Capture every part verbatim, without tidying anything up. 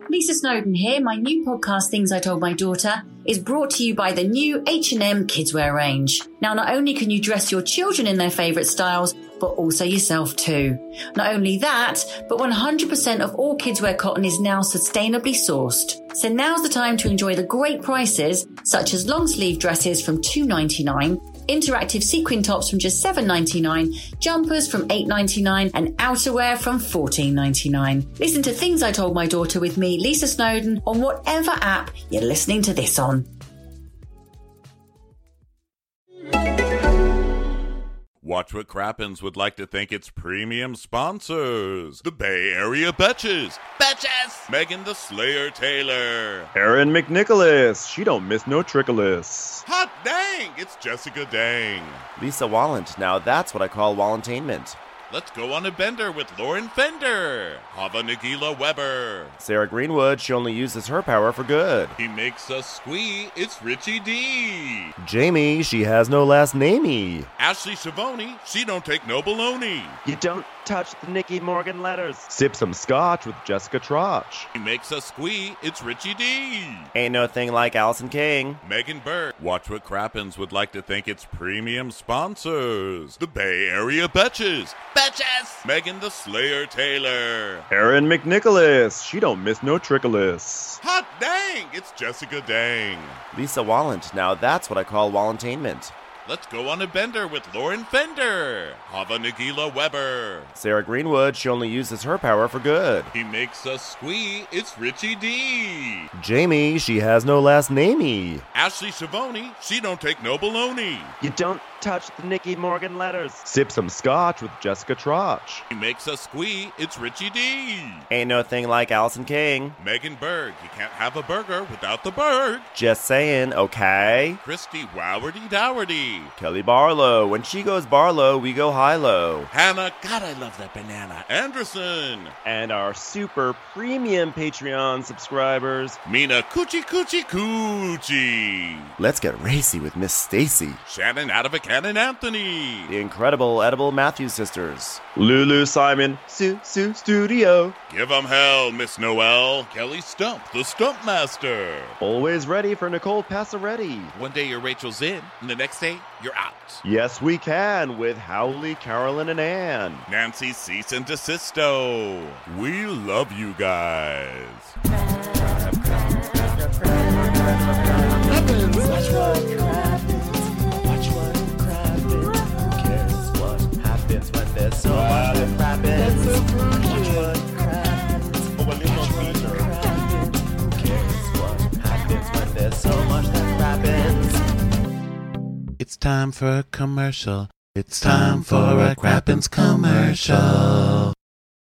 Lisa Snowden here. My new podcast, Things I Told My Daughter, is brought to you by the new H and M Kidswear range. Now, not only can you dress your children in their favourite styles, but also yourself too. Not only that, but one hundred percent of all kidswear cotton is now sustainably sourced. So now's the time to enjoy the great prices, such as long sleeve dresses from two dollars and ninety-nine cents, interactive sequin tops from just seven dollars and ninety-nine cents, jumpers from eight dollars and ninety-nine cents, and outerwear from fourteen dollars and ninety-nine cents. Listen to Things I Told My Daughter with me, Lisa Snowden, on whatever app you're listening to this on. Watch What Crappens would like to thank its premium sponsors. The Bay Area Betches. Betches! Megan the Slayer Taylor. Erin McNicholas. She don't miss no trickolas. Hot dang! It's Jessica Dang. Lisa Wallant. Now that's what I call Wallantainment. Let's go on a bender with Lauren Fender. Hava Nagila Weber. Sarah Greenwood. She only uses her power for good. He makes us squee. It's Richie D. Jamie. She has no last namey. Ashley Shavoni. She don't take no baloney. You don't touch the Nicky Morgan letters. Sip some scotch with Jessica Trotch. He makes us squee. It's Richie D. Ain't no thing like Allison King. Megan Burke. Watch What Crappens would like to thank its premium sponsors. The Bay Area Betches. Betches! Megan the Slayer Taylor. Erin McNicholas. She don't miss no trickolas. Hot dang! It's Jessica Dang. Lisa Wallant. Now that's what I call Wallantainment. Let's go on a bender with Lauren Fender. Hava Nagila Weber. Sarah Greenwood. She only uses her power for good. He makes us squee. It's Richie D. Jamie. She has no last namey. Ashley Shavoni. She don't take no baloney. You don't touch the Nicky Morgan letters. Sip some scotch with Jessica Trotch. He makes us squee. It's Richie D. Ain't no thing like Allison King. Megan Berg. You can't have a burger without the Berg. Just saying, okay? Christy Wowardy Dowardy. Kelly Barlow. When she goes Barlow, we go high-low. Hannah. God, I love that banana. Anderson. And our super premium Patreon subscribers. Mina Coochie Coochie Coochie. Let's get racy with Miss Stacy. Shannon out of a cannon Anthony. The incredible Edible Matthews sisters. Lulu Simon. Sue Sue Studio. Give 'em hell, Miss Noel. Kelly Stump, the Stump Master. Always ready for Nicole Passaretti. One day your Rachel's in, and the next day you're out. Yes, we can with Howley, Carolyn, and Ann. Nancy Cease and Desisto. We love you guys. Watch what crappens. Watch what crappens. Who cares what happens when there's so much that crappens? Watch what crappens. Watch what crappens. Who cares what happens when there's so much that crappens? It's time for a commercial. It's time for a Crappens commercial.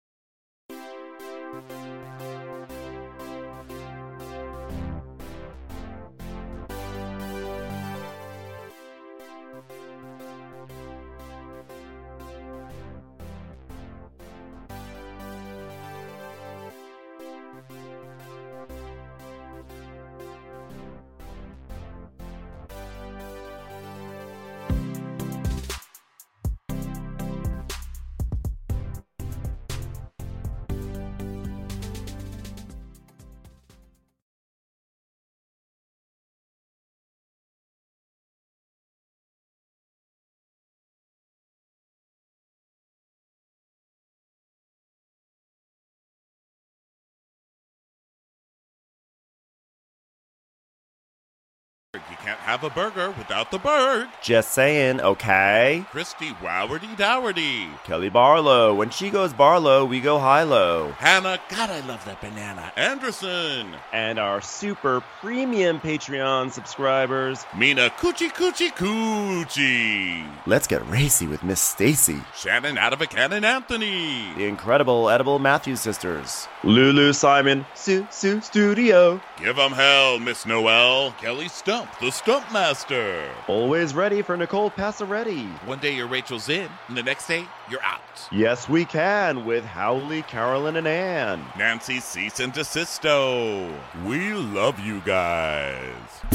You can't have a burger without the Berg. Just saying, okay? Christy Wowardy Dowardy. Kelly Barlow. When she goes Barlow, we go high-low. Hannah. God, I love that banana. Anderson. And our super premium Patreon subscribers. Mina Coochie Coochie Coochie. Let's get racy with Miss Stacy. Shannon out of a cannon Anthony. The incredible Edible Matthews sisters. Lulu Simon. Sue Sue Studio. Give 'em hell, Miss Noel. Kelly Stump, the Stump Master. Always ready for Nicole Passaretti. One day your Rachel's in, and the next day you're out. Yes, we can with Howley, Carolyn, and Ann. Nancy Cease and Desisto. We love you guys.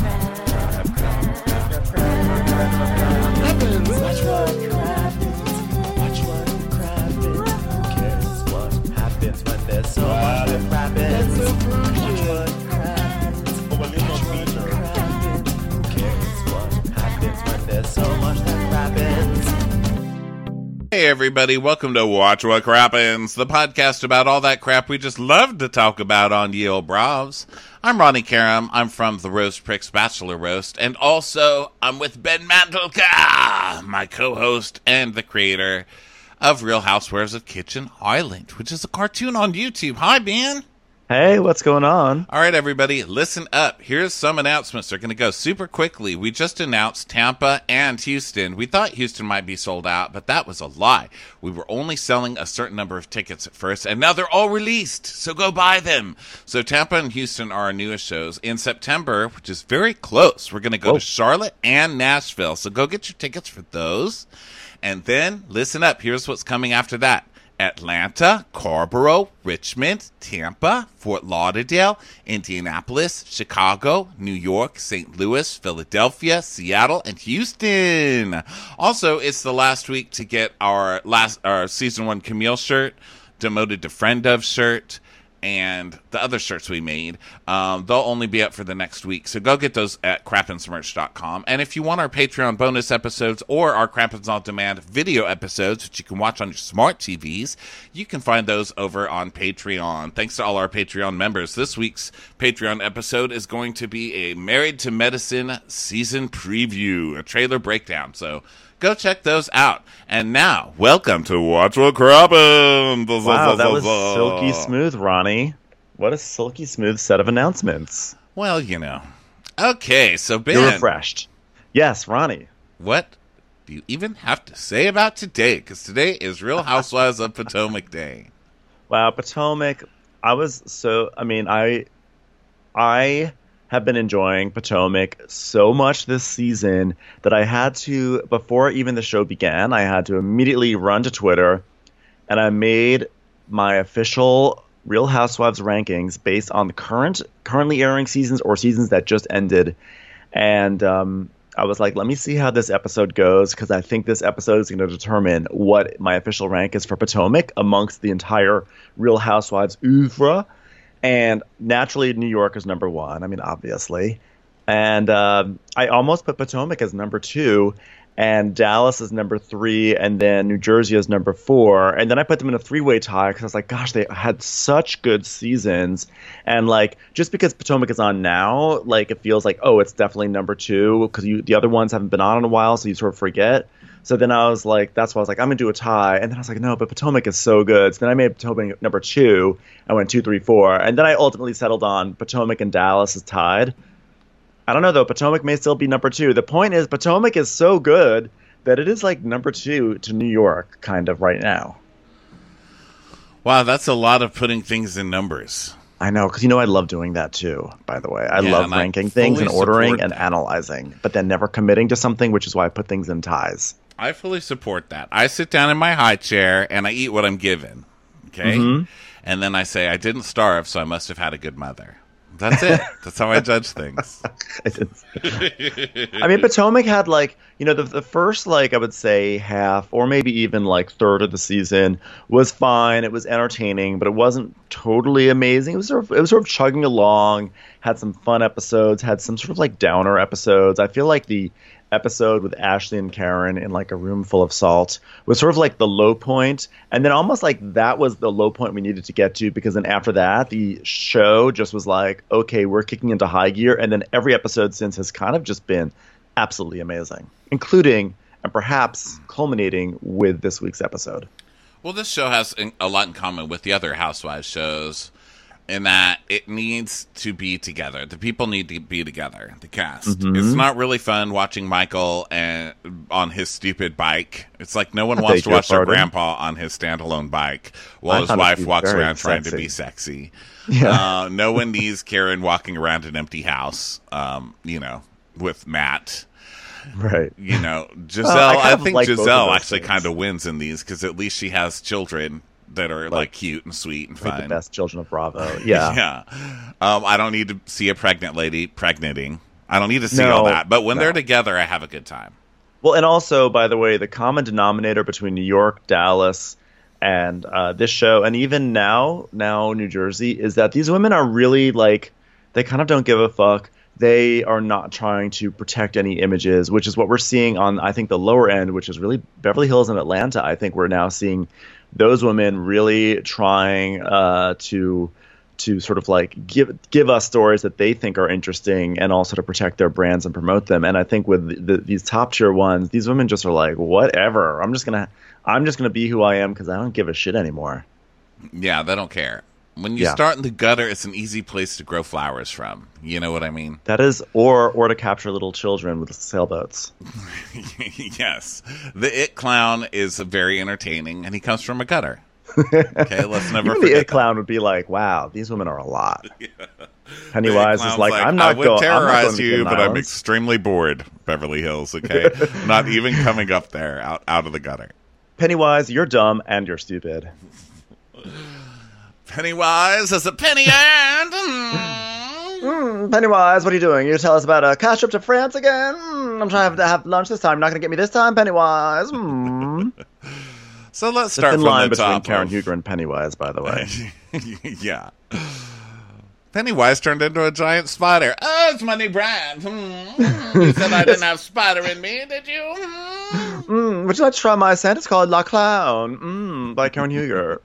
Watch what crappens. Watch what crappens. Who cares what happens when there's so much that crappens? Hey, everybody. Welcome to Watch What Crappens, the podcast about all that crap we just love to talk about on Ye Olde Bravs. I'm Ronnie Karam. I'm from the Roast Pricks Bachelor Roast. And also, I'm with Ben Mandelka, my co-host and the creator of Real Housewives of Kitchen Island, which is a cartoon on YouTube. Hi, Ben. Hey, what's going on? All right, everybody, listen up. Here's some announcements. They're going to go super quickly. We just announced Tampa and Houston. We thought Houston might be sold out, but that was a lie. We were only selling a certain number of tickets at first, and now they're all released, so go buy them. So Tampa and Houston are our newest shows. In September, which is very close, we're going to go Whoa. to Charlotte and Nashville, so go get your tickets for those. And then, listen up, here's what's coming after that. Atlanta, Carrboro, Richmond, Tampa, Fort Lauderdale, Indianapolis, Chicago, New York, Saint Louis, Philadelphia, Seattle, and Houston. Also, it's the last week to get our last our season one Camille shirt, Demoted to Friend of shirt, and the other shirts we made. Um, they'll only be up for the next week, so go get those at crappens merch dot com. And if you want our Patreon bonus episodes or our Crappens On Demand video episodes, which you can watch on your smart T Vs, you can find those over on Patreon. Thanks to all our Patreon members. This week's Patreon episode is going to be a Married to Medicine season preview, a trailer breakdown, so go check those out. And now, welcome to Watch What Crappens. Wow, that was silky smooth, Ronnie. What a silky smooth set of announcements. Well, you know. Okay, so Ben, You're refreshed. Yes, Ronnie. what do you even have to say about today? Because today is Real Housewives of Potomac Day. Wow, Potomac. I was so, I mean, I, I have been enjoying Potomac so much this season that I had to, before even the show began, I had to immediately run to Twitter and I made my official Real Housewives rankings based on the current, currently airing seasons or seasons that just ended. And um, I was like, let me see how this episode goes, because I think this episode is going to determine what my official rank is for Potomac amongst the entire Real Housewives oeuvre. And naturally, New York is number one. I mean, obviously. And um, I almost put Potomac as number two, and Dallas is number three, and then New Jersey is number four. And then I put them in a three-way tie because I was like, gosh, they had such good seasons. And, like, just because Potomac is on now, like, it feels like, oh, it's definitely number two, because the other ones haven't been on in a while, so you sort of forget. So then I was like, that's why I was like, I'm going to do a tie. And then I was like, no, but Potomac is so good. So then I made Potomac number two. I went two, three, four. And then I ultimately settled on Potomac and Dallas is tied. I don't know, though. Potomac may still be number two. The point is, Potomac is so good that it is like number two to New York, kind of, right now. Wow, that's a lot of putting things in numbers. I know, because you know I love doing that too, by the way. I Yeah, love and I ranking things and fully ordering support and that. analyzing, but then never committing to something, which is why I put things in ties. I fully support that. I sit down in my high chair and I eat what I'm given. Okay? Mm-hmm. And then I say, I didn't starve, so I must have had a good mother. That's it. That's how I judge things. I mean, Potomac had, like, you know, the, the first, like, I would say half or maybe even like third of the season was fine. It was entertaining, but it wasn't totally amazing. It was sort of, it was sort of chugging along, had some fun episodes, had some sort of like downer episodes. I feel like the episode with Ashley and Karen in like a room full of salt was sort of like the low point, and then almost like that was the low point we needed to get to, because then after that the show just was like, okay, we're kicking into high gear, and then every episode since has kind of just been absolutely amazing, including and perhaps culminating with this week's episode. Well, this show has a lot in common with the other Housewives shows in that it needs to be together. The people need to be together, the cast. Mm-hmm. It's not really fun watching Michael and on his stupid bike. It's like no one I wants beg to your watch their pardon? grandpa on his standalone bike while I his found it to wife be walks very around trying to sexy. be sexy. Yeah. Uh, no one needs Karen walking around an empty house, um, you know, with Matt. Right. You know, Giselle, Well, I I, kind of think like both of Giselle those actually things. kind of wins in these because at least she has children that are like, Like, cute and sweet and Like fun. the best children of Bravo. Yeah. yeah. Um, I don't need to see a pregnant lady pregnating. I don't need to see No, all that. But when no. they're together, I have a good time. Well, and also, by the way, the common denominator between New York, Dallas, and uh, this show, and even now, now New Jersey, is that these women are really like, they kind of don't give a fuck. they are not trying to protect any images, which is what we're seeing on, I think, the lower end, which is really Beverly Hills and Atlanta. I think we're now seeing those women really trying uh, to to sort of like give give us stories that they think are interesting and also to protect their brands and promote them. And I think with the, the, these top tier ones, these women just are like, whatever. I'm just gonna I'm just gonna be who I am because I don't give a shit anymore. Yeah, they don't care. When you Yeah. start in the gutter, it's an easy place to grow flowers from. You know what I mean? That is, or or to capture little children with sailboats. Yes. The It Clown is very entertaining, and he comes from a gutter. Okay, let's never Even forget the It that. Clown would be like, wow, these women are a lot. The Pennywise It Clown's is like, I'm I not, would go- I'm not going terrorize to you, Hidden but I'm Islands. extremely bored, Beverly Hills, okay? Not even coming up there, out, out of the gutter. Pennywise, you're dumb and you're stupid. Pennywise is a penny and... mm. Mm, Pennywise, what are you doing? You tell us about a cash trip to France again? Mm, I'm trying to have lunch this time. You're not going to get me this time, Pennywise. Mm. So let's The start thin from line the between top. Karen of- Huger and Pennywise, by the way. Yeah. Pennywise turned into a giant spider. Oh, it's my new brand. Hmm. You said I didn't have spider in me, did you? Hmm. Mm, would you like to try my scent? It's called La Clown mm, by Karen Huger.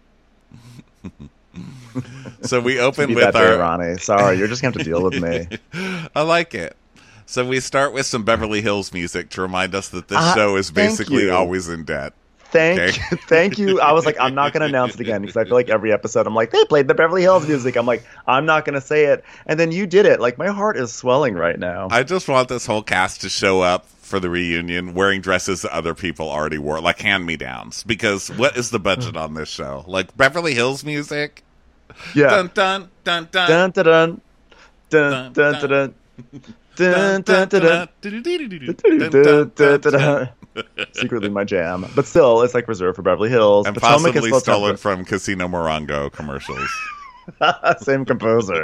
So we open Be with that way, our... Ronnie. Sorry, you're just going to have to deal with me. I like it. So we start with some Beverly Hills music to remind us that this Uh, show is thank basically you. always in debt. Thank Okay. you. Thank you. I was like, I'm not going to announce it again because I feel like every episode I'm like, they played the Beverly Hills music. I'm like, I'm not going to say it. And then you did it. Like, my heart is swelling right now. I just want this whole cast to show up for the reunion wearing dresses that other people already wore, like hand-me-downs. Because what is the budget on this show? Like Beverly Hills music? Yeah. Dun, dun, dun, dun. Dun, dun, dun. Dun, dun, dun, dun. Dun, dun, dun, dun. Dun, dun, dun. Secretly my jam. But still, it's like reserved for Beverly Hills. And Potomac is possibly supposed to have stolen from Casino Morongo commercials. Same composer.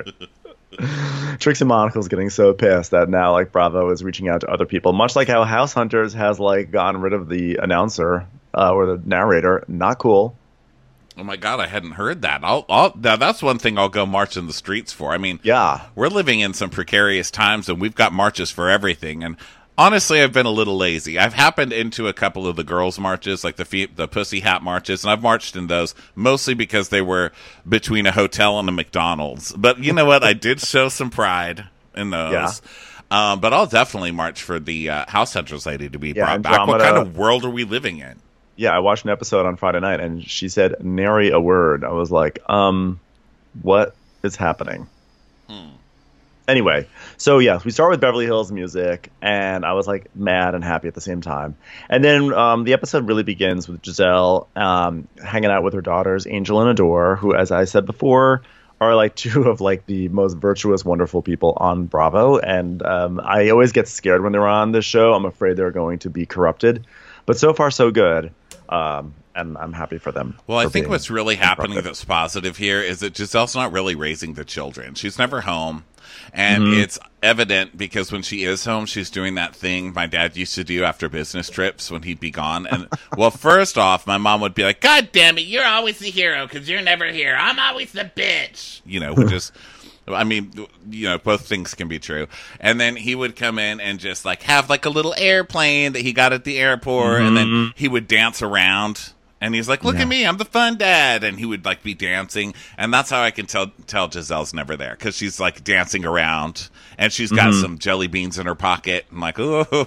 Trixie Monocle's getting so pissed that now like Bravo is reaching out to other people, much like how House Hunters has like gotten rid of the announcer uh, or the narrator. Not cool. Oh my God, I hadn't heard that. I'll, I'll, now that's one thing I'll go march in the streets for. I mean, Yeah. we're living in some precarious times, and we've got marches for everything. And honestly, I've been a little lazy. I've happened into a couple of the girls' marches, like the fe- the Pussy Hat marches, and I've marched in those mostly because they were between a hotel and a McDonald's. But you know what? I did show some pride in those. Yeah. Um, but I'll definitely march for the uh, House Hunters lady to be Yeah, brought back. What Andromeda- kind of world are we living in? Yeah, I watched an episode on Friday night and she said nary a word. I was like, um, what is happening? Hmm. Anyway, so yes, we start with Beverly Hills music, and I was like mad and happy at the same time. And then um, the episode really begins with Giselle um, hanging out with her daughters, Angel and Adore, who, as I said before, are like two of like the most virtuous, wonderful people on Bravo. And um, I always get scared when they're on this show. I'm afraid they're going to be corrupted. But so far, so good. Um, and I'm happy for them. Well, I for think being what's really happening corrupted. that's positive here is that Giselle's not really raising the children. She's never home. And Mm-hmm. it's evident because when she is home, she's doing that thing my dad used to do after business trips when he'd be gone. And well, first off, my mom would be like, God damn it, you're always the hero because you're never here. I'm always the bitch. You know, which is, I mean, you know, both things can be true. And then he would come in and just like have like a little airplane that he got at the airport. And then he would dance around. And he's like, look Yeah. at me, I'm the fun dad. And he would like be dancing. And that's how I can tell tell Giselle's never there. Because she's like dancing around. And she's got Mm-hmm. some jelly beans in her pocket. I'm like,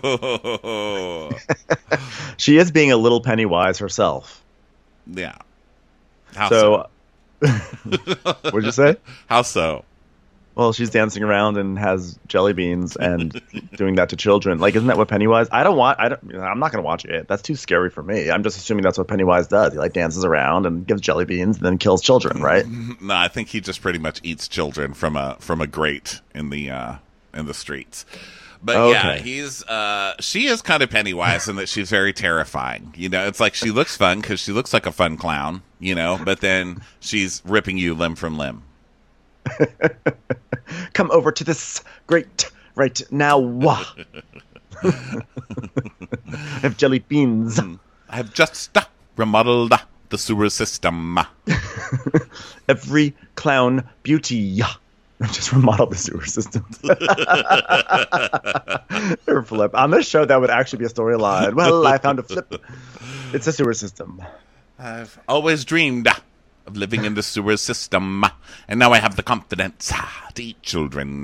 oh. She is being a little Pennywise herself. Yeah. How So, so? what'd you say? How so? Well, she's dancing around and has jelly beans and doing that to children. Like, isn't that what Pennywise? I don't want. I don't. I'm not going to watch it. That's too scary for me. I'm just assuming that's what Pennywise does. He like dances around and gives jelly beans and then kills children, right? No, I think he just pretty much eats children from a from a grate in the uh, in the streets. But yeah, Okay. he's uh, she is kind of Pennywise in that she's very terrifying. You know, it's like she looks fun because she looks like a fun clown. You know, but then she's ripping you limb from limb. Come over to this grate right now. Wah. I have jelly beans. I have just uh, remodeled uh, the sewer system. Every clown beauty. Just remodel the sewer system. Or flip. On this show, that would actually be a storyline. Well, I found a flip. It's a sewer system. I've always dreamed of living in the sewer system, and now I have the confidence to eat children.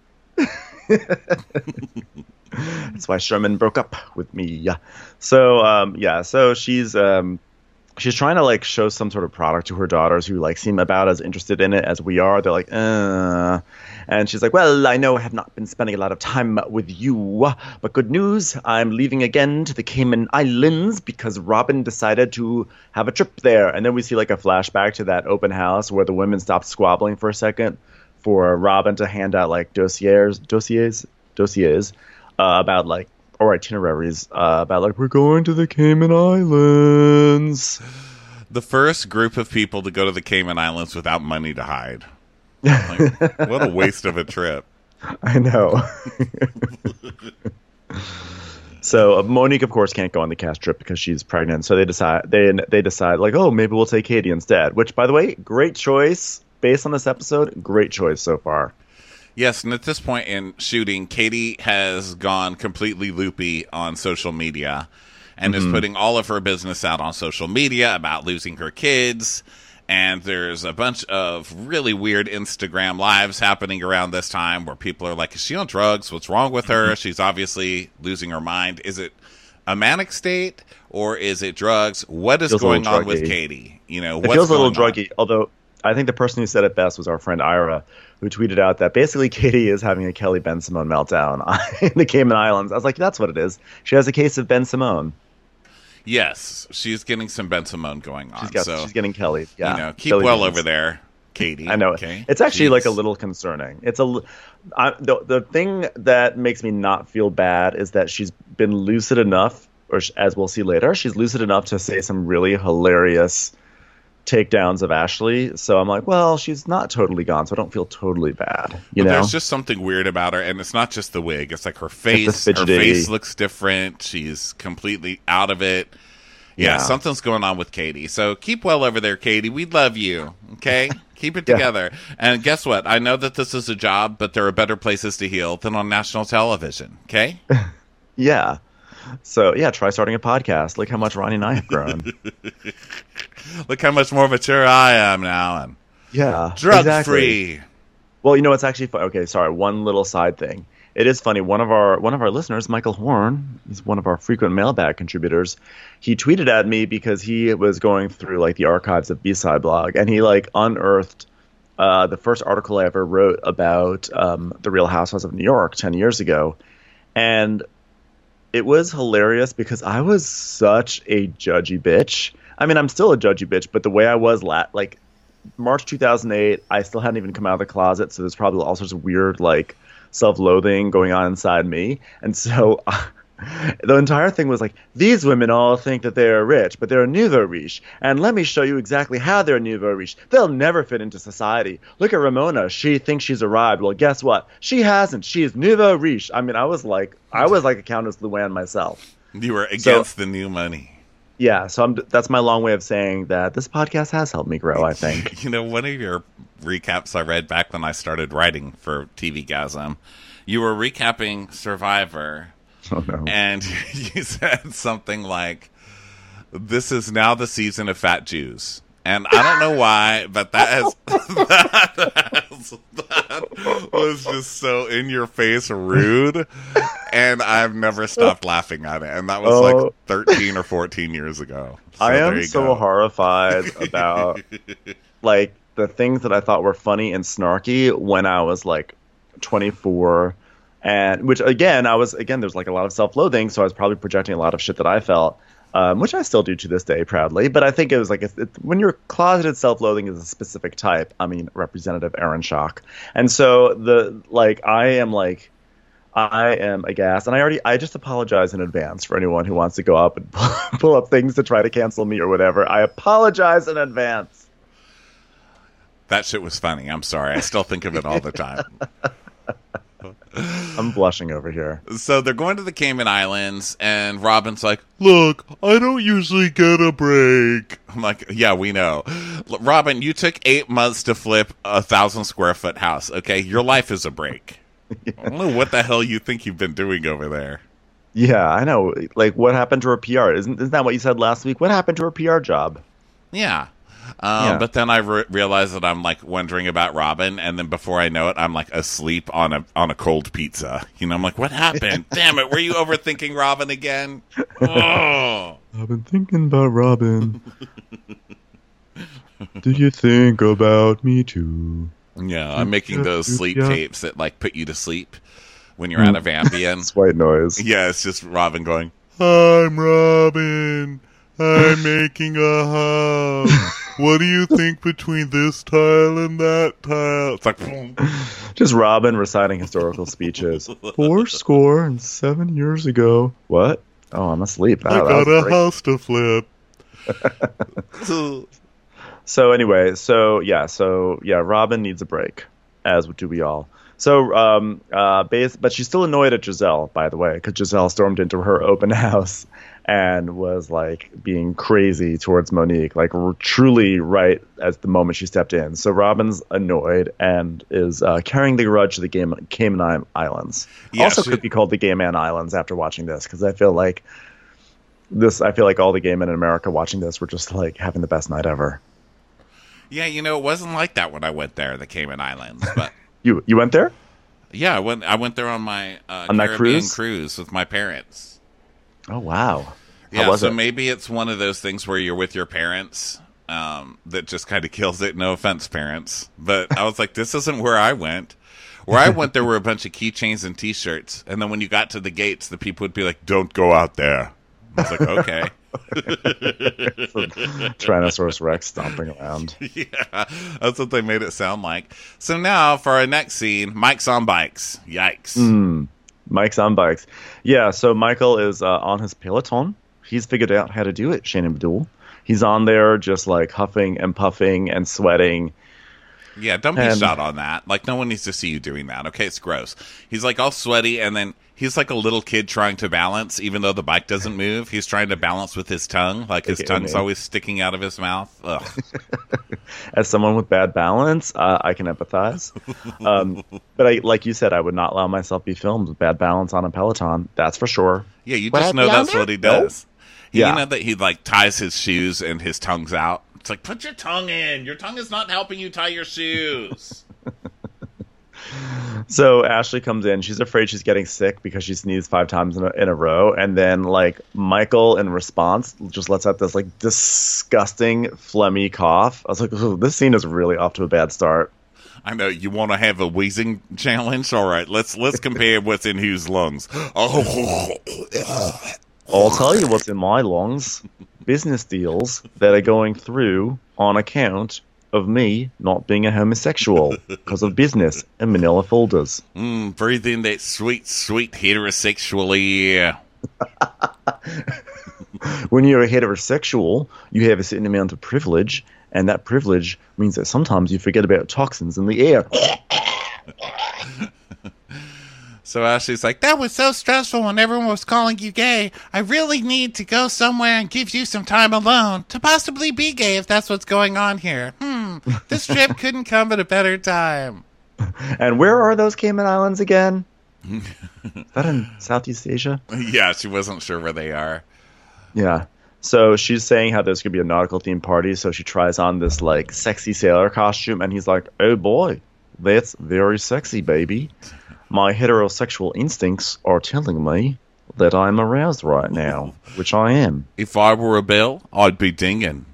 That's why Sherman broke up with me. So, um, yeah, so she's um, she's trying to like show some sort of product to her daughters who like seem about as interested in it as we are. They're like, uh, and she's like, well, I know I have not been spending a lot of time with you, but good news, I'm leaving again to the Cayman Islands because Robin decided to have a trip there. And then we see like a flashback to that open house where the women stopped squabbling for a second for Robin to hand out like dossiers, dossiers, dossiers uh, about like, or itineraries uh, about like, we're going to the Cayman Islands. The first group of people to go to the Cayman Islands without money to hide. Like, what a waste of a trip. I know. So uh, Monique, of course, can't go on the cast trip because she's pregnant. So they decide they they decide like, oh, maybe we'll take Katie instead. Which, by the way, great choice based on this episode. Great choice so far. Yes, and at this point in shooting, Katie has gone completely loopy on social media and mm-hmm. is putting all of her business out on social media about losing her kids. And there's a bunch of really weird Instagram lives happening around this time where people are like, is she on drugs? What's wrong with her? Mm-hmm. She's obviously losing her mind. Is it a manic state or is it drugs? What is going on with Katie? You know, it what's feels a little going druggy, on? Although I think the person who said it best was our friend Ira, who tweeted out that basically Katie is having a Kelly Ben Simone meltdown in the Cayman Islands. I was like, that's what it is. She has a case of Ben Simone. Yes, she's getting some Ben Simone going on. She's, got, so, she's getting Kelly. Yeah, you know, keep Kelly well Beans. over there, Katie. I know. Okay? It's actually Jeez. like a little concerning. It's a I, the the thing that makes me not feel bad is that she's been lucid enough, or as we'll see later, she's lucid enough to say some really hilarious takedowns of Ashley. So I'm like, well, she's not totally gone, so I don't feel totally bad. You but know, there's just something weird about her, and it's not just the wig. It's like her face. Her face looks different. She's completely out of it. Yeah, yeah, something's going on with Katie. So keep well over there, Katie. We love you. Okay? Keep it together. Yeah. And guess what? I know that this is a job, but there are better places to heal than on national television. Okay? Yeah. So, yeah, try starting a podcast. Look how much Ronnie and I have grown. Look how much more mature I am now. And yeah. Drug exactly. free. Well, you know, it's actually fun. Okay, sorry. One little side thing. It is funny. One of our one of our listeners, Michael Horn, is one of our frequent mailbag contributors. He tweeted at me because he was going through like the archives of B-Side Blog, and he like unearthed uh, the first article I ever wrote about um, the Real Housewives of New York ten years ago, and it was hilarious because I was such a judgy bitch. I mean, I'm still a judgy bitch, but the way I was la- like March two thousand eight, I still hadn't even come out of the closet, so there's probably all sorts of weird like self-loathing going on inside me. And so uh, the entire thing was like, these women all think that they are rich, but they're nouveau riche. And let me show you exactly how they're nouveau riche. They'll never fit into society. Look at Ramona. She thinks she's arrived. Well, guess what? She hasn't. She is nouveau riche. I mean, I was like, I was like a Countess Luann myself. You were against so, the new money. Yeah, so I'm, that's my long way of saying that this podcast has helped me grow, I think. You know, one of your recaps I read back when I started writing for TVgasm, you were recapping Survivor, oh, no. and you said something like, this is now the season of fat Jews. And I don't know why, but that has that, has, that was just so in your face rude, and I've never stopped laughing at it. And that was oh. like thirteen or fourteen years ago. So I am so go. horrified about like the things that I thought were funny and snarky when I was like twenty-four, and which again I was again there's like a lot of self-loathing, so I was probably projecting a lot of shit that I felt. Um, which I still do to this day proudly, but I think it was like it, it, when you're closeted self-loathing is a specific type. I mean, Representative Aaron Schock, and so the like I am like I am aghast, and I already I just apologize in advance for anyone who wants to go up and pull, pull up things to try to cancel me or whatever. I apologize in advance. That shit was funny. I'm sorry. I still think of it all the time. I'm blushing over here. So they're going to the Cayman Islands, and Robin's like, look, I don't usually get a break. I'm like, yeah, we know. L- Robin, you took eight months to flip a thousand square foot house, okay? Your life is a break. Yeah. I don't know what the hell you think you've been doing over there. Yeah, I know. Like, what happened to her P R? Isn't, isn't that what you said last week? What happened to her P R job? Yeah. Um, Yeah. But then I re- realized that I'm like wondering about Robin, and then before I know it, I'm like asleep on a on a cold pizza. You know, I'm like, what happened? Damn it! Were you overthinking Robin again? Oh. I've been thinking about Robin. Do you think about me too? Yeah, I'm making those sleep Yeah. tapes that like put you to sleep when you're out of Ambien. It's white noise. Yeah, it's just Robin going, I'm Robin. I'm making a house. What do you think between this tile and that tile? It's like, boom. Just Robin reciting historical speeches. Four score and seven years ago. What? Oh, I'm asleep. I Oh, that got was a great. house to flip. So anyway, so yeah, so yeah, Robin needs a break, as do we all. So, um, uh, base, but she's still annoyed at Giselle, by the way, because Giselle stormed into her open house and was like being crazy towards Monique, like r- truly right at the moment she stepped in. So Robin's annoyed and is uh, carrying the grudge to the game, Cayman Islands. Yeah, also, she- could be called the Gay Man Islands after watching this, because I feel like this. I feel like all the gay men in America watching this were just like having the best night ever. Yeah, you know, it wasn't like that when I went there, the Cayman Islands. But You you went there? yeah, I went. I went there on my uh, On that Caribbean cruise? cruise with my parents. Oh wow! How Yeah, was so it? maybe it's one of those things where you're with your parents um, that just kind of kills it. No offense, parents, but I was like, this isn't where I went. Where I went, there were a bunch of keychains and T-shirts, and then when you got to the gates, the people would be like, "Don't go out there." I was like, okay. Tyrannosaurus Rex stomping around. Yeah, that's what they made it sound like. So now for our next scene, Mike's on bikes. Yikes. Mm, Mike's on bikes. Yeah, so Michael is uh, on his Peloton. He's figured out how to do it, Shane Abdul. He's on there just like huffing and puffing and sweating. Yeah, don't be And- shot on that. Like, no one needs to see you doing that, okay? It's gross. He's, like, all sweaty, and then he's like a little kid trying to balance, even though the bike doesn't move. He's trying to balance with his tongue. Like, his Okay, tongue's man. always sticking out of his mouth. Ugh. As someone with bad balance, uh, I can empathize. Um, but I, like you said, I would not allow myself to be filmed with bad balance on a Peloton. That's for sure. Yeah, you What just know happened that's down what he there? does. He, Yeah. You know that he, like, ties his shoes and his tongue's out. It's like, put your tongue in. Your tongue is not helping you tie your shoes. So Ashley comes in. She's afraid she's getting sick because she sneezed five times in a, in a row. And then, like, Michael, in response, just lets out this, like, disgusting, phlegmy cough. I was like, "Ooh, this scene is really off to a bad start." I know you want to have a wheezing challenge. All right, let's let's compare what's in whose lungs. Oh, I'll tell you what's in my lungs. Business deals that are going through on account of me not being a homosexual because of business and manila folders. mm, breathe in that sweet, sweet heterosexual air. When you're a heterosexual, you have a certain amount of privilege, and that privilege means that sometimes you forget about toxins in the air. So Ashley's like, that was so stressful when everyone was calling you gay. I really need to go somewhere and give you some time alone to possibly be gay if that's what's going on here. Hmm, this trip couldn't come at a better time. And where are those Cayman Islands again? Is that in Southeast Asia? Yeah, she wasn't sure where they are. Yeah. So she's saying how there's going to be a nautical themed party, so she tries on this, like, sexy sailor costume, and he's like, oh boy, that's very sexy, baby. My heterosexual instincts are telling me that I'm aroused right now, which I am. If I were a bell, I'd be dinging.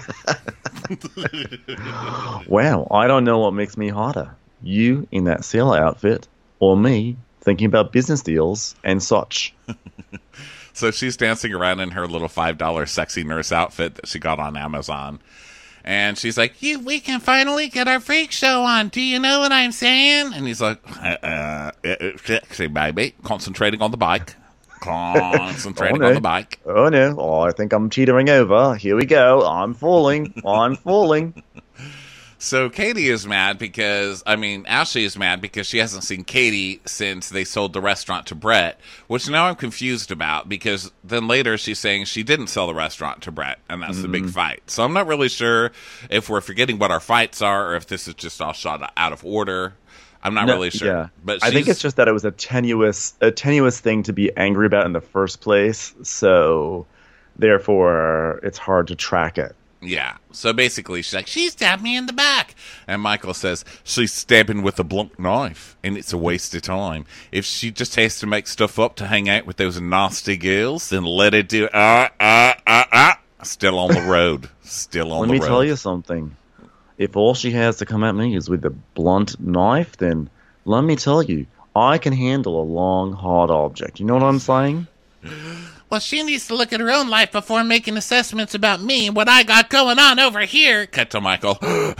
Wow, I don't know what makes me hotter. You in that sailor outfit, or me thinking about business deals and such. So she's dancing around in her little five dollar sexy nurse outfit that she got on Amazon. And she's like, you, we can finally get our freak show on. Do you know what I'm saying? And he's like, uh, uh, uh, sexy, baby. Concentrating on the bike. Concentrating Oh, no. on the bike. Oh no, oh, I think I'm teetering over. Here we go. I'm falling. I'm falling. So Katie is mad because, I mean, Ashley is mad because she hasn't seen Katie since they sold the restaurant to Brett, which now I'm confused about because then later she's saying she didn't sell the restaurant to Brett, and that's mm. the big fight. So I'm not really sure if we're forgetting what our fights are or if this is just all shot out of order. I'm not no, really sure. Yeah. But I think it's just that it was a tenuous, a tenuous thing to be angry about in the first place, so therefore it's hard to track it. Yeah. So basically, she's like, she stabbed me in the back. And Michael says, she's stabbing with a blunt knife, and it's a waste of time. If she just has to make stuff up to hang out with those nasty girls, then let it do. Ah, ah, ah, ah. Still on the road. Still on Let the road. Let me tell you something. If all she has to come at me is with a blunt knife, then let me tell you, I can handle a long, hard object. You know what I'm saying? Well, she needs to look at her own life before making assessments about me and what I got going on over here. Cut to Michael.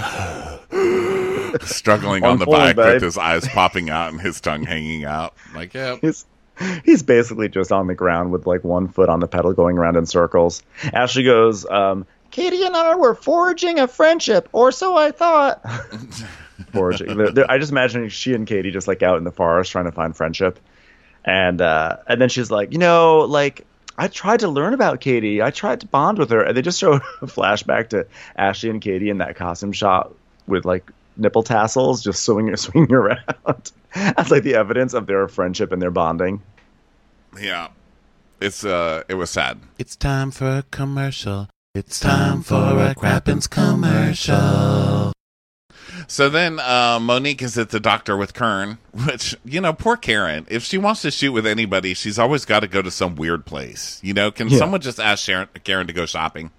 Struggling on, on the point, bike babe. With his eyes popping out and his tongue hanging out. Like, yeah. He's, he's basically just on the ground with like one foot on the pedal going around in circles. Ashley goes, um, Katie and I were forging a friendship, or so I thought. Forging. They're, they're, I just imagine she and Katie just like out in the forest trying to find friendship. And, uh, and then she's like, you know, like, I tried to learn about Katie. I tried to bond with her. And they just show a flashback to Ashley and Katie in that costume shot with, like, nipple tassels just swinging, swinging around. That's, like, the evidence of their friendship and their bonding. Yeah. It's, uh, it was sad. It's time for a commercial. It's time for a Crappens commercial. So then uh, Monique is at the doctor with Kern, which, you know, poor Karen. If she wants to shoot with anybody, she's always got to go to some weird place. You know, can yeah. someone just ask Sharon, Karen to go shopping?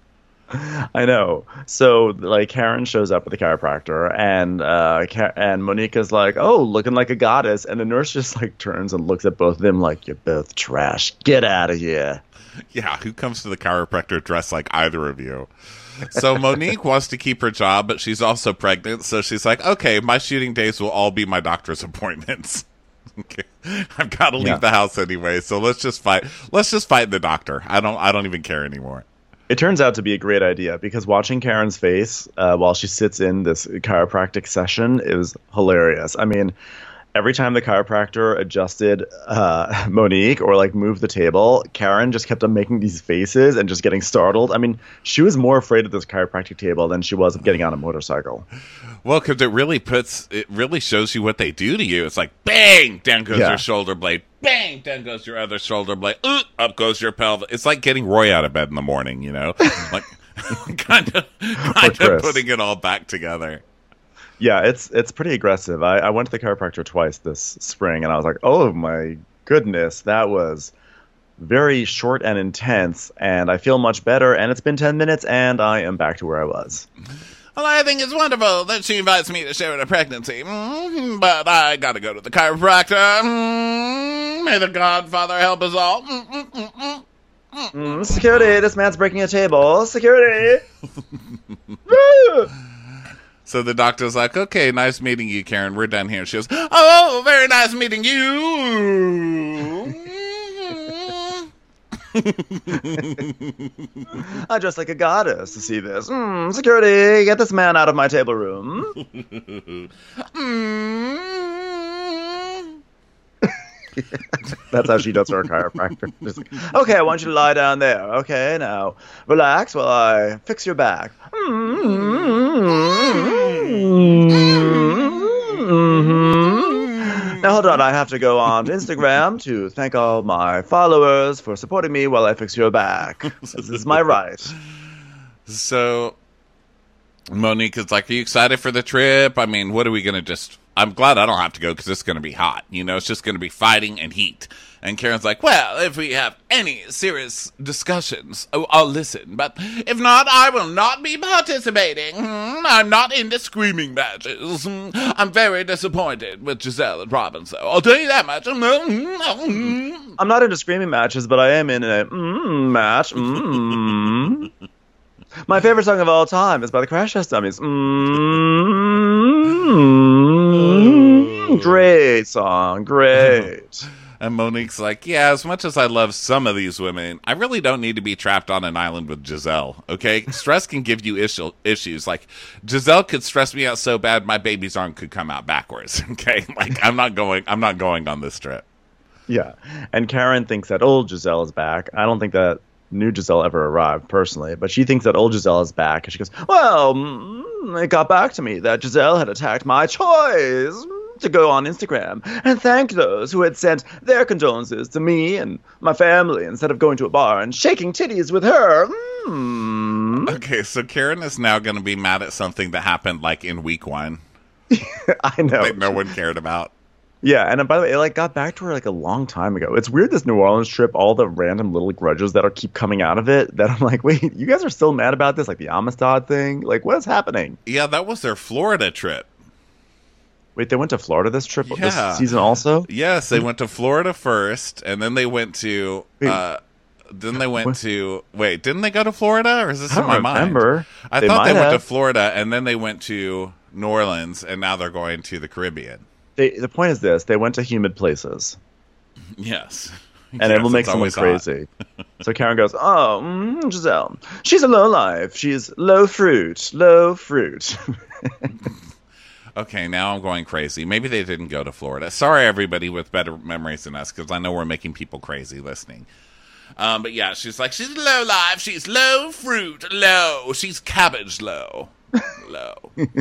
I know. So, like, Karen shows up with the chiropractor, and uh, Ka- and Monique is like, oh, looking like a goddess. And the nurse just, like, turns and looks at both of them like, you're both trash. Get out of here. Yeah, who comes to the chiropractor dressed like either of you? So Monique wants to keep her job, but she's also pregnant. So she's like, okay, my shooting days will all be my doctor's appointments. Okay. I've got to leave yeah. the house anyway. So let's just fight. Let's just fight the doctor. I don't, I don't even care anymore. It turns out to be a great idea because watching Karen's face uh, while she sits in this chiropractic session is hilarious. I mean, every time the chiropractor adjusted uh, Monique or like moved the table, Karen just kept on making these faces and just getting startled. I mean, she was more afraid of this chiropractic table than she was of getting on a motorcycle. Well, because it really puts, it really shows you what they do to you. It's like, bang, down goes yeah. your shoulder blade. Bang, down goes your other shoulder blade. Ooh, up goes your pelvis. It's like getting Roy out of bed in the morning, you know? Like, kind of, kind of putting it all back together. Yeah, it's it's pretty aggressive. I, I went to the chiropractor twice this spring, and I was like, oh, my goodness, that was very short and intense, and I feel much better, and it's been ten minutes, and I am back to where I was. Well, I think it's wonderful that she invites me to share in a pregnancy, mm, but I gotta go to the chiropractor. Mm, may the Godfather help us all. Mm, mm, mm, mm, mm. Mm, security, this man's breaking a table. Security! So the doctor's like, okay, nice meeting you, Karen. We're done here. She goes, oh, very nice meeting you. I dress like a goddess to see this. Mm, security, get this man out of my table room. That's how she does her chiropractor. Like, okay, I want you to lie down there. Okay, now relax while I fix your back. Mm-hmm. Now hold on, I have to go on to Instagram to thank all my followers for supporting me while I fix your back. This is my right. So Monique is like, are you excited for the trip? I mean, what are we going to just... I'm glad I don't have to go because it's going to be hot. You know, it's just going to be fighting and heat. And Karen's like, well, if we have any serious discussions, oh, I'll listen. But if not, I will not be participating. Hmm, I'm not into screaming matches. Hmm, I'm very disappointed with Giselle and Robin, so I'll tell you that much. I'm not into screaming matches, but I am in a mm, match. Mm. My favorite song of all time is by the Crash Test Dummies. Mm. Great song, great. And Monique's like, yeah, as much as I love some of these women, I really don't need to be trapped on an island with Giselle, okay? Stress can give you issue- issues. Like, Giselle could stress me out so bad my baby's arm could come out backwards, okay? Like, I'm not going, I'm not going on this trip. Yeah. And Karen thinks that old Giselle is back. I don't think that new Giselle ever arrived, personally, but she thinks that old Giselle is back. And she goes, well, mm, it got back to me that Giselle had attacked my choice to go on Instagram and thank those who had sent their condolences to me and my family instead of going to a bar and shaking titties with her. Mm. Okay, so Karen is now going to be mad at something that happened like in week one. I know. That no one cared about. Yeah, and uh, by the way, it like got back to her like a long time ago. It's weird, this New Orleans trip, all the random little grudges that are keep coming out of it, that I'm like, wait, you guys are still mad about this? Like the Amistad thing? Like, what is happening? Yeah, that was their Florida trip. Wait, they went to Florida this trip, Yeah. this season also? Yes, they went to Florida first, and then they went to. Uh, then they went What? to. Wait, didn't they go to Florida, or is this I in don't my remember. mind? I They thought they might went to have. Florida, and then they went to New Orleans, and now they're going to the Caribbean. They, the point is this, they went to humid places, Yes, and Yes, it will make it's someone always hot. crazy. So Karen goes, oh, mm, Giselle, she's a low life. She's low fruit, low fruit. Okay, now I'm going crazy. Maybe they didn't go to Florida. Sorry, everybody with better memories than us, because I know we're making people crazy listening. Um, but yeah, she's like, she's low life, she's low fruit, low, she's cabbage low, low.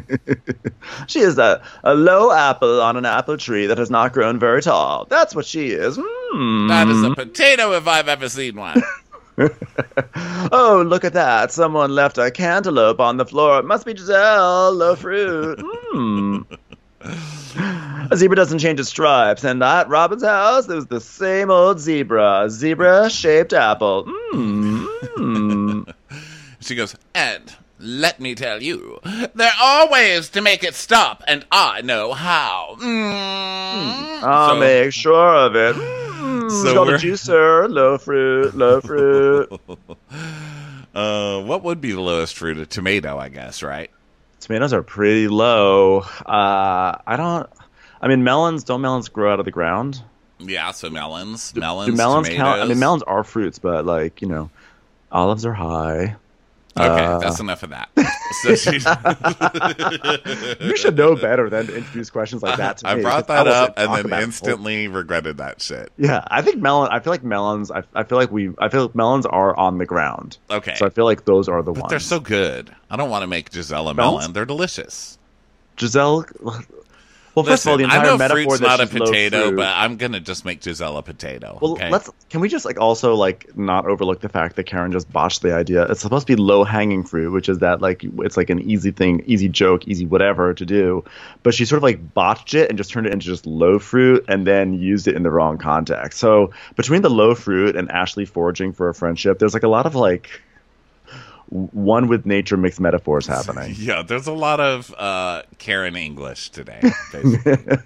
She is a, a low apple on an apple tree that has not grown very tall. That's what she is. Mm. That is a potato if I've ever seen one. Oh, look at that. Someone left a cantaloupe on the floor. It must be Giselle, low fruit. Mm. A zebra doesn't change its stripes, and at Robin's house, there was the same old zebra. A zebra-shaped apple. Mm. Mm. She goes, and let me tell you, there are ways to make it stop, and I know how. Mm. I'll So- make sure of it. Mm. So It's called a we're- juicer. Low fruit, low fruit. Uh, what would be the lowest fruit? A tomato, I guess, right? Tomatoes are pretty low. Uh, I don't... I mean, melons, don't melons grow out of the ground? Yeah, so melons, Do, melons, do melons tomatoes. count? I mean, melons are fruits, but like, you know, olives are high. Okay, Uh, that's enough of that. So she, You should know better than to introduce questions like that to I me. brought because that I up wasn't and talking then about it. instantly regretted that shit. Yeah, I think melon. I feel like melons. I, I feel like we. I feel like melons are on the ground. Okay. So I feel like those are the But ones. they're so good. I don't want to make Giselle a Melons? melon. They're delicious. Giselle. Well, first Listen, of all, the entire I know metaphor fruit's that not a she's low potato, fruit- but I'm gonna just make Giselle a potato. Well, okay? let's. Can we just like also like not overlook the fact that Karen just botched the idea? It's supposed to be low hanging fruit, which is that like it's like an easy thing, easy joke, easy whatever to do. But she sort of like botched it and just turned it into just low fruit, and then used it in the wrong context. So between the low fruit and Ashley foraging for a friendship, there's like a lot of like one with nature mixed metaphors happening. Yeah, there's a lot of uh, Karen English today. Basically.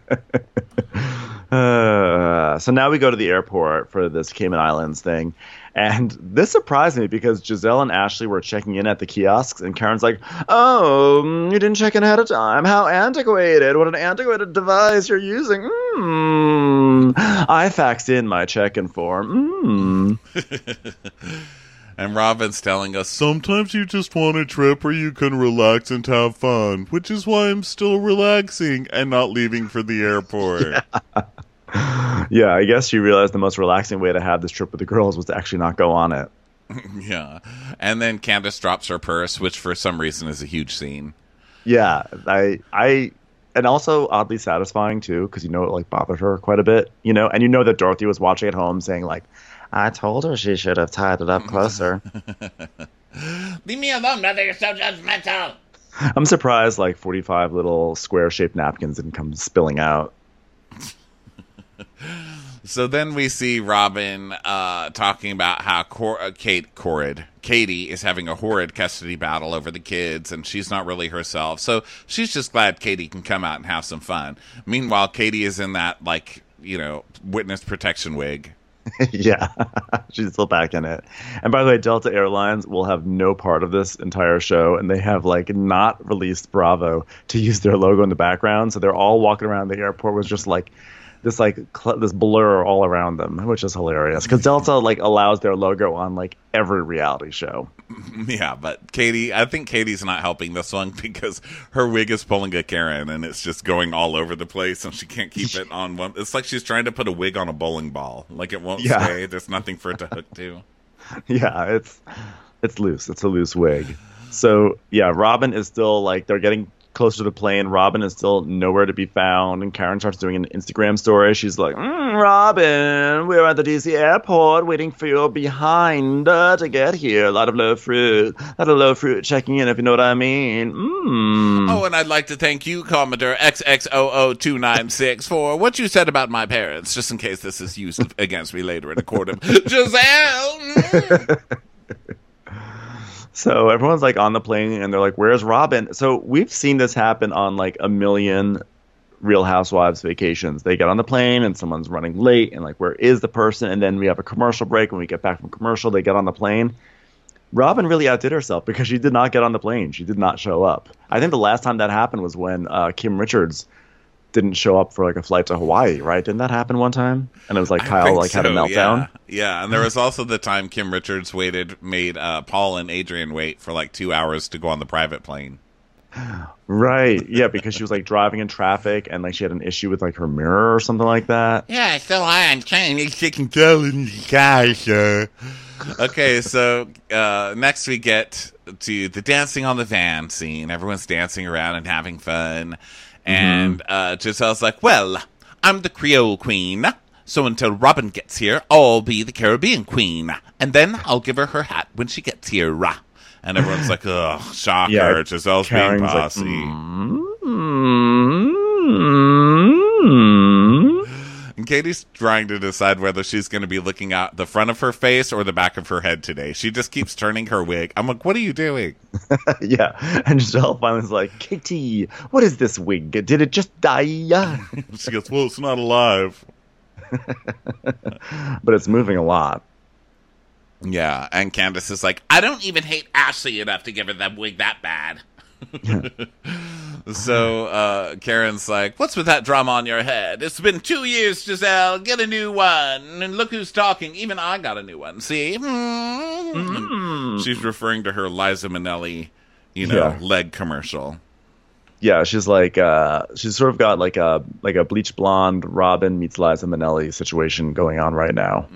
Uh, so now we go to the airport for this Cayman Islands thing. And this surprised me because Giselle and Ashley were checking in at the kiosks, and Karen's like, oh, mm, you didn't check in ahead of time. How antiquated. What an antiquated device you're using. Mm. I faxed in my check-in form. Mm. And Robin's telling us, sometimes you just want a trip where you can relax and have fun, which is why I'm still relaxing and not leaving for the airport. Yeah, I guess she realized the most relaxing way to have this trip with the girls was to actually not go on it. Yeah. And then Candace drops her purse, which for some reason is a huge scene. Yeah, I, I, and also oddly satisfying too, because you know it like bothered her quite a bit, you know, and you know that Dorothy was watching at home saying like, I told her she should have tied it up closer. Leave me alone, mother. You're so judgmental. I'm surprised like forty-five little square-shaped napkins didn't come spilling out. So then we see Robin uh, talking about how Cor- uh, Kate Corrid, Katie is having a horrid custody battle over the kids, and she's not really herself. So she's just glad Katie can come out and have some fun. Meanwhile, Katie is in that, like, you know, witness protection wig. Yeah, she's still back in it. And by the way, Delta Airlines will have no part of this entire show, and they have like not released Bravo to use their logo in the background. So they're all walking around the airport with just like this like cl- this blur all around them, which is hilarious because Delta like allows their logo on like every reality show. Yeah, but Katie, I think Katie's not helping this one because her wig is pulling a Karen and it's just going all over the place and she can't keep it on one. It's like she's trying to put a wig on a bowling ball. Like it won't Yeah. stay. There's nothing for it to hook to. Yeah, it's it's loose. It's a loose wig. So yeah, Robin is still like they're getting closer to the plane. Robin is still nowhere to be found, and Karen starts doing an Instagram story. She's like, mm, "Robin, we're at the D C airport waiting for your behind uh, to get here. A lot of low fruit, a lot of low fruit checking in, if you know what I mean." Mm. Oh, and I'd like to thank you, Commodore X X zero zero two nine six, for what you said about my parents, just in case this is used against me later in a court of Giselle. Mm. So everyone's like on the plane and they're like, "Where's Robin?" So we've seen this happen on like a million Real Housewives vacations. They get on the plane and someone's running late and like, where is the person? And then we have a commercial break. When we get back from commercial, they get on the plane. Robin really outdid herself because she did not get on the plane. She did not show up. I think the last time that happened was when uh, Kim Richards didn't show up for like a flight to Hawaii, right? Didn't that happen one time? And it was like I Kyle think like had a so, meltdown. Yeah. yeah, and there was also the time Kim Richards waited, made uh, Paul and Adrian wait for like two hours to go on the private plane. Right. Yeah, because she was like driving in traffic and like she had an issue with like her mirror or something like that. Yeah, so I'm trying to chicken telling you guys. Uh. Okay, so uh, next we get to the dancing on the van scene. Everyone's dancing around and having fun. And uh, Giselle's like, "Well, I'm the Creole queen, so until Robin gets here, I'll be the Caribbean queen. And then I'll give her her hat when she gets here." And everyone's like, "Ugh, shocker, Yeah, Giselle's being Karen's like, bossy." Mm-hmm. And Katie's trying to decide whether she's going to be looking at the front of her face or the back of her head today. She just keeps turning her wig. I'm like, "What are you doing?" Yeah, and Giselle finally's like, "Katie, what is this wig? Did it just die?" She goes, "Well, it's not alive." But it's moving a lot. Yeah, and Candace is like, "I don't even hate Ashley enough to give her that wig that bad." So uh, Karen's like, "What's with that drama on your head? It's been two years, Giselle. Get a new one. And look who's talking. Even I got a new one. See?" Mm. She's referring to her Liza Minnelli, you know, Yeah. leg commercial. Yeah, she's like, uh, she's sort of got like a like a bleach blonde Robin meets Liza Minnelli situation going on right now.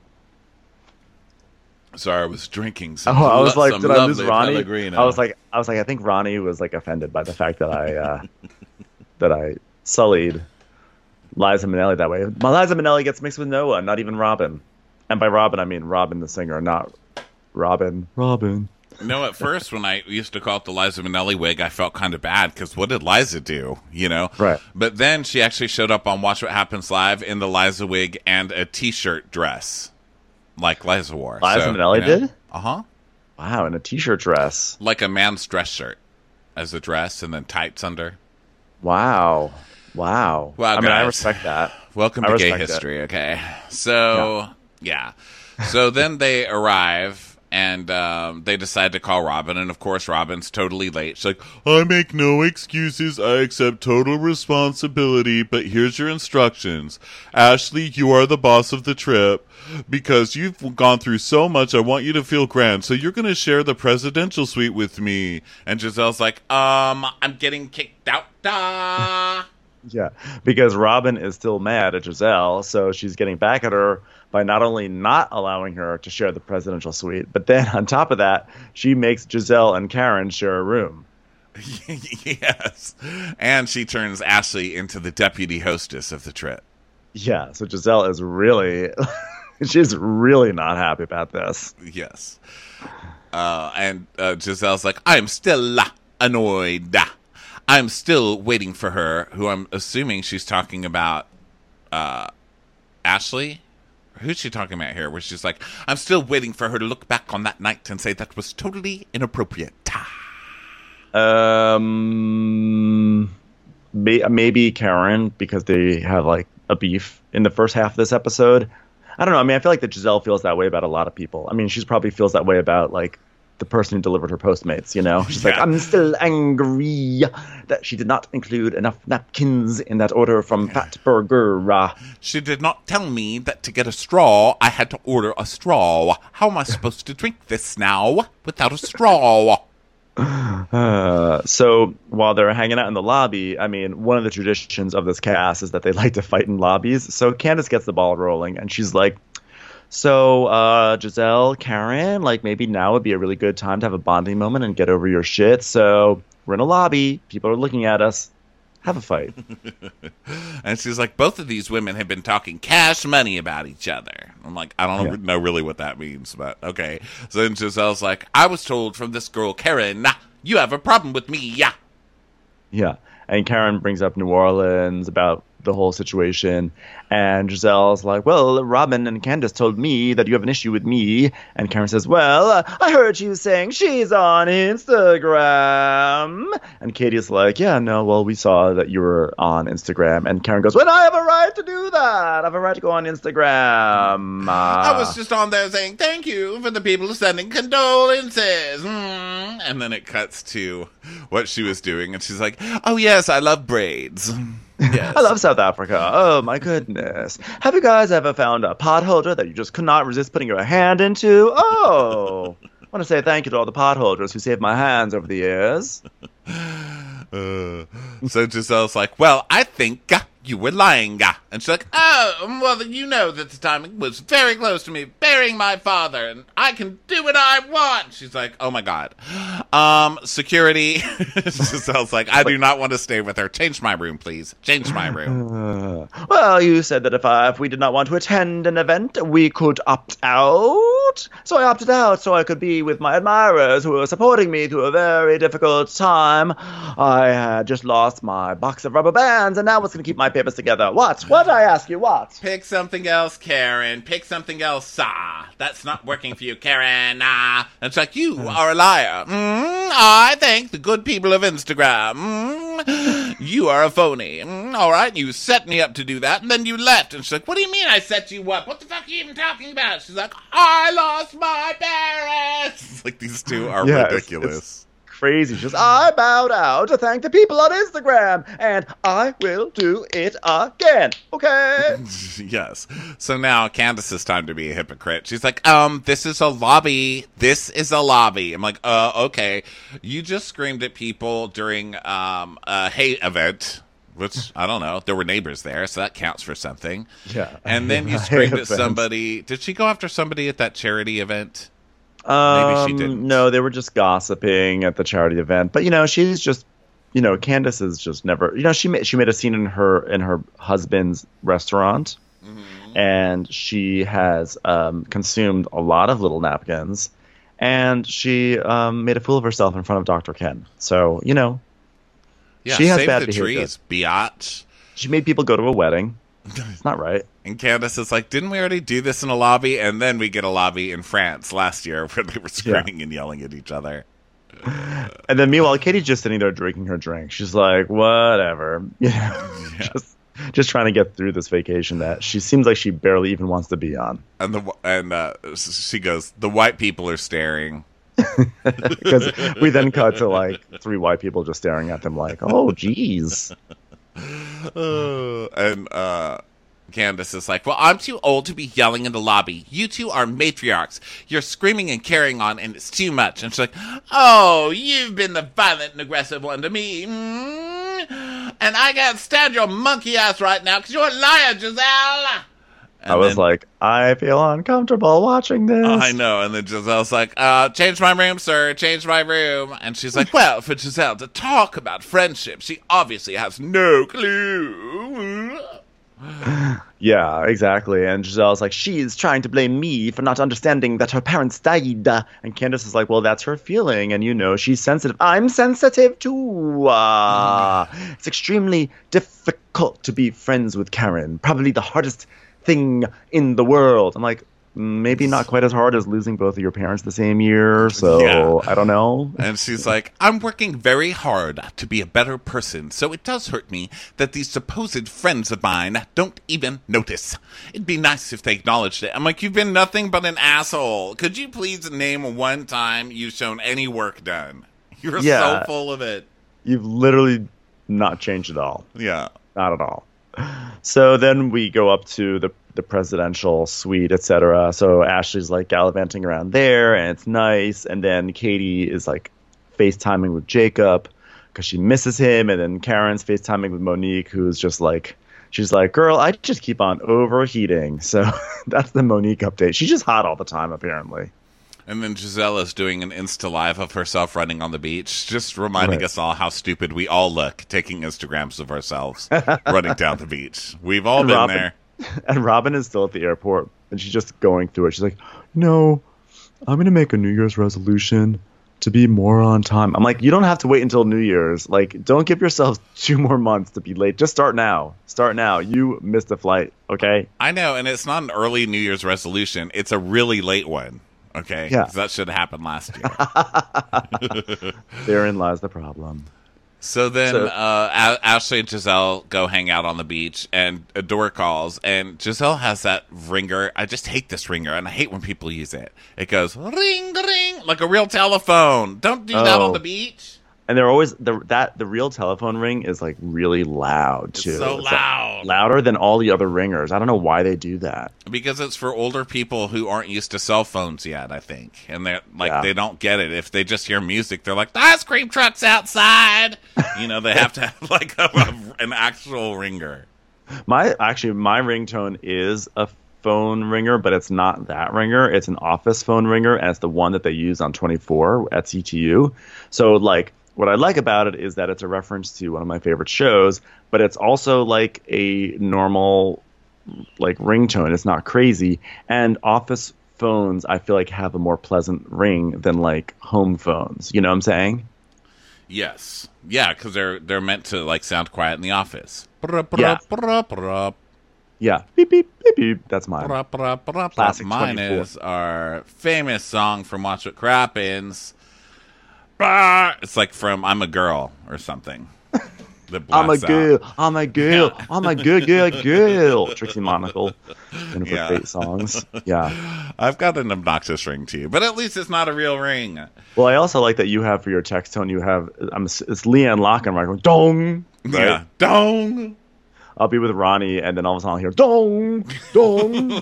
Sorry, I was drinking some. Oh, I was lo- like, some did I lose lovely Ronnie? Pellegrino. I was like, I was like, I think Ronnie was like offended by the fact that I uh, that I sullied Liza Minnelli that way. My Liza Minnelli gets mixed with Noah, not even Robin. And by Robin, I mean Robin the singer, not Robin. Robin. No, at first when I used to call it the Liza Minnelli wig, I felt kind of bad because what did Liza do? You know, Right. But then she actually showed up on Watch What Happens Live in the Liza wig and a T-shirt dress, like Liza wore. Liza So, Minnelli you know, did? Uh-huh. Wow, in a t-shirt dress. Like a man's dress shirt as a dress and then tights under. Wow. Wow. Wow, I mean, I guys. respect that. Welcome I to gay respect it. history, okay? So, yeah. So then they arrive and um, they decide to call Robin. And, of course, Robin's totally late. She's like, "I make no excuses. I accept total responsibility. But here's your instructions. Ashley, you are the boss of the trip. Because you've gone through so much, I want you to feel grand. So you're going to share the presidential suite with me." And Giselle's like, um, I'm getting kicked out. Da. Yeah, because Robin is still mad at Giselle, so she's getting back at her by not only not allowing her to share the presidential suite, but then on top of that, she makes Giselle and Karen share a room. Yes. And she turns Ashley into the deputy hostess of the trip. Yeah, so Giselle is really, she's really not happy about this. Yes. Uh, and uh, Giselle's like, "I'm still annoyed. I'm still waiting for her," who I'm assuming she's talking about uh, Ashley. Who's she talking about here? Where she's like, "I'm still waiting for her to look back on that night and say that was totally inappropriate." Um, may, maybe Karen, because they have like a beef in the first half of this episode. I don't know. I mean, I feel like that Giselle feels that way about a lot of people. I mean, she's probably feels that way about like the person who delivered her Postmates, you know? She's like, Yeah. I'm still angry that she did not include enough napkins in that order from Fatburger. She did not tell me that to get a straw, I had to order a straw. How am I supposed to drink this now without a straw? Uh, so while they're hanging out in the lobby, I mean, one of the traditions of this cast is that they like to fight in lobbies. So Candace gets the ball rolling, and she's like, so, uh, Giselle, Karen, like, maybe now would be a really good time to have a bonding moment and get over your shit. So we're in a lobby. People are looking at us. Have a fight. And she's like, both of these women have been talking cash money about each other. I'm like, I don't Yeah. know really what that means, but okay. So then Giselle's like, I was told from this girl, Karen, nah, you have a problem with me, yeah. Yeah. And Karen brings up New Orleans about the whole situation. And Giselle's like, well, Robin and Candace told me that you have an issue with me. And Karen says, well, uh, I heard you saying she's on Instagram. And Katie's like, yeah, no, well, we saw that you were on Instagram. And Karen goes, well, I have a right to do that. I have a right to go on Instagram. Uh, I was just on there saying thank you for the people sending condolences. Mm. And then it cuts to what she was doing. And she's like, oh, yes, I love braids. Yes. I love South Africa. Oh, my goodness. Have you guys ever found a pot holder that you just could not resist putting your hand into? Oh, I want to say thank you to all the pot holders who saved my hands over the years. Uh, so Giselle's like, well, I think uh, you were lying. Uh. And she's like, oh, well, you know that the timing was very close to me burying my father, and I can do what I want. She's like, oh, my God. Um, security. Giselle's like, I do not want to stay with her. Change my room, please. Change my room. Uh, well, you said that if, I, if we did not want to attend an event, we could opt out. So I opted out so I could be with my admirers who were supporting me through a very difficult time. I had just lost my box of rubber bands, and now it's going to keep my papers together. What? What, I ask you, what? Pick something else, Karen. Pick something else, ah. That's not working for you, Karen. Ah. And it's like, you are a liar. Mm, I thank the good people of Instagram. Mm, you are a phony. Mm, all right, you set me up to do that, and then you left. And she's like, what do you mean I set you up? What the fuck are you even talking about? She's like, I lost my parents. It's like, these two are Yeah, it's- ridiculous. it's crazy. She's, I bowed out to thank the people on Instagram, and I will do it again. Okay. Yes. So now Candace's time to be a hypocrite. She's like, um, this is a lobby. This is a lobby. I'm like, uh, okay. You just screamed at people during um, a hate event, which, I don't know. There were neighbors there, so that counts for something. Yeah. And then you A screamed hate at event. somebody. Did she go after somebody at that charity event? Um, Maybe she didn't. No, they were just gossiping at the charity event. But you know, she's just, you know, Candace is just never. You know, she made she made a scene in her in her husband's restaurant, Mm-hmm. and she has um, consumed a lot of little napkins, and she um, made a fool of herself in front of Doctor Ken. So you know, Yeah, she has save bad the behavior. trees, biatch. She made people go to a wedding. It's not right. And Candace is like, didn't we already do this in a lobby? And then we get a lobby in France last year where they were screaming and yelling at each other. And then meanwhile, Katie's just sitting there drinking her drink. She's like, whatever. You know, just just trying to get through this vacation that she seems like she barely even wants to be on. And the and uh, she goes, the white people are staring. Because we then cut to like three white people just staring at them like, oh, geez. Uh, and uh, Candace is like, well, I'm too old to be yelling in the lobby. You two are matriarchs. You're screaming and carrying on, and it's too much. And she's like, oh, you've been the violent and aggressive one to me. Mm, and I can't stand your monkey ass right now because you're a liar, Giselle. And I was then- like, I feel uncomfortable watching this. Oh, I know. And then Giselle's like, uh, change my room, sir. Change my room. And she's like, well, for Giselle to talk about friendship, she obviously has no clue. Yeah, exactly. And Giselle's like, she's trying to blame me for not understanding that her parents died. And Candace is like, well, that's her feeling. And, you know, she's sensitive. I'm sensitive too. Uh, it's extremely difficult to be friends with Karen. Probably the hardest thing in the world. I'm like, maybe not quite as hard as losing both of your parents the same year. So Yeah. I don't know. And she's like, I'm working very hard to be a better person, so it does hurt me that these supposed friends of mine don't even notice. It'd be nice if they acknowledged it. I'm like, you've been nothing but an asshole. Could you please name one time you've shown any work done? You're Yeah. so full of it. You've literally not changed at all. Yeah. Not at all. So then we go up to the the presidential suite, et cetera. So Ashley's like gallivanting around there, and it's nice. And then Katie is like FaceTiming with Jacob because she misses him. And then Karen's FaceTiming with Monique, who's just like, she's like, girl, I just keep on overheating. So that's the Monique update. She's just hot all the time, apparently. And then Giselle is doing an Insta Live of herself running on the beach, just reminding Right. us all how stupid we all look taking Instagrams of ourselves running down the beach. We've all And been Robin- there. And Robin is still at the airport, and she's just going through it. She's like, no, I'm going to make a New Year's resolution to be more on time. I'm like, you don't have to wait until New Year's. Like, don't give yourselves two more months to be late. Just start now. Start now. You missed a flight, okay? I know, and it's not an early New Year's resolution. It's a really late one. Okay? Yeah. 'Cause that should have happened last year. Therein lies the problem. So then So- uh, A- Ashley and Giselle go hang out on the beach, and a door calls, and Giselle has that ringer. I just hate this ringer, and I hate when people use it. It goes ring, ring, like a real telephone. Don't do that on Oh. the beach. And they're always the that the real telephone ring is like really loud It's too. so like, loud. louder than all the other ringers. I don't know why they do that. Because it's for older people who aren't used to cell phones yet, I think. And they're like, Yeah. they don't get it. If they just hear music, they're like, the ice cream truck's outside. You know, they have to have like a, a, an actual ringer. My actually my ringtone is a phone ringer, but it's not that ringer. It's an office phone ringer, and it's the one that they use on twenty-four at C T U. So like what I like about it is that it's a reference to one of my favorite shows, but it's also like a normal like ringtone. It's not crazy. And office phones I feel like have a more pleasant ring than like home phones. You know what I'm saying? Yes. Yeah, because they're, they're meant to like sound quiet in the office. Yeah. Yeah. Beep beep beep beep. That's mine. Classic Mine twenty-four. is our famous song from Watch What Crappens. Bah! It's like from I'm a Girl or something. that I'm a blasts out. girl. I'm a girl. I'm a good girl. Girl. Trixie Monocle. One of her Yeah. great songs. Yeah. I've got an obnoxious ring to you, but at least it's not a real ring. Well, I also like that you have for your text tone. You have I'm it's Leanne Lockenreich going dong. Right? Yeah. Dong! I'll be with Ronnie, and then all of a sudden I'll hear dong dong.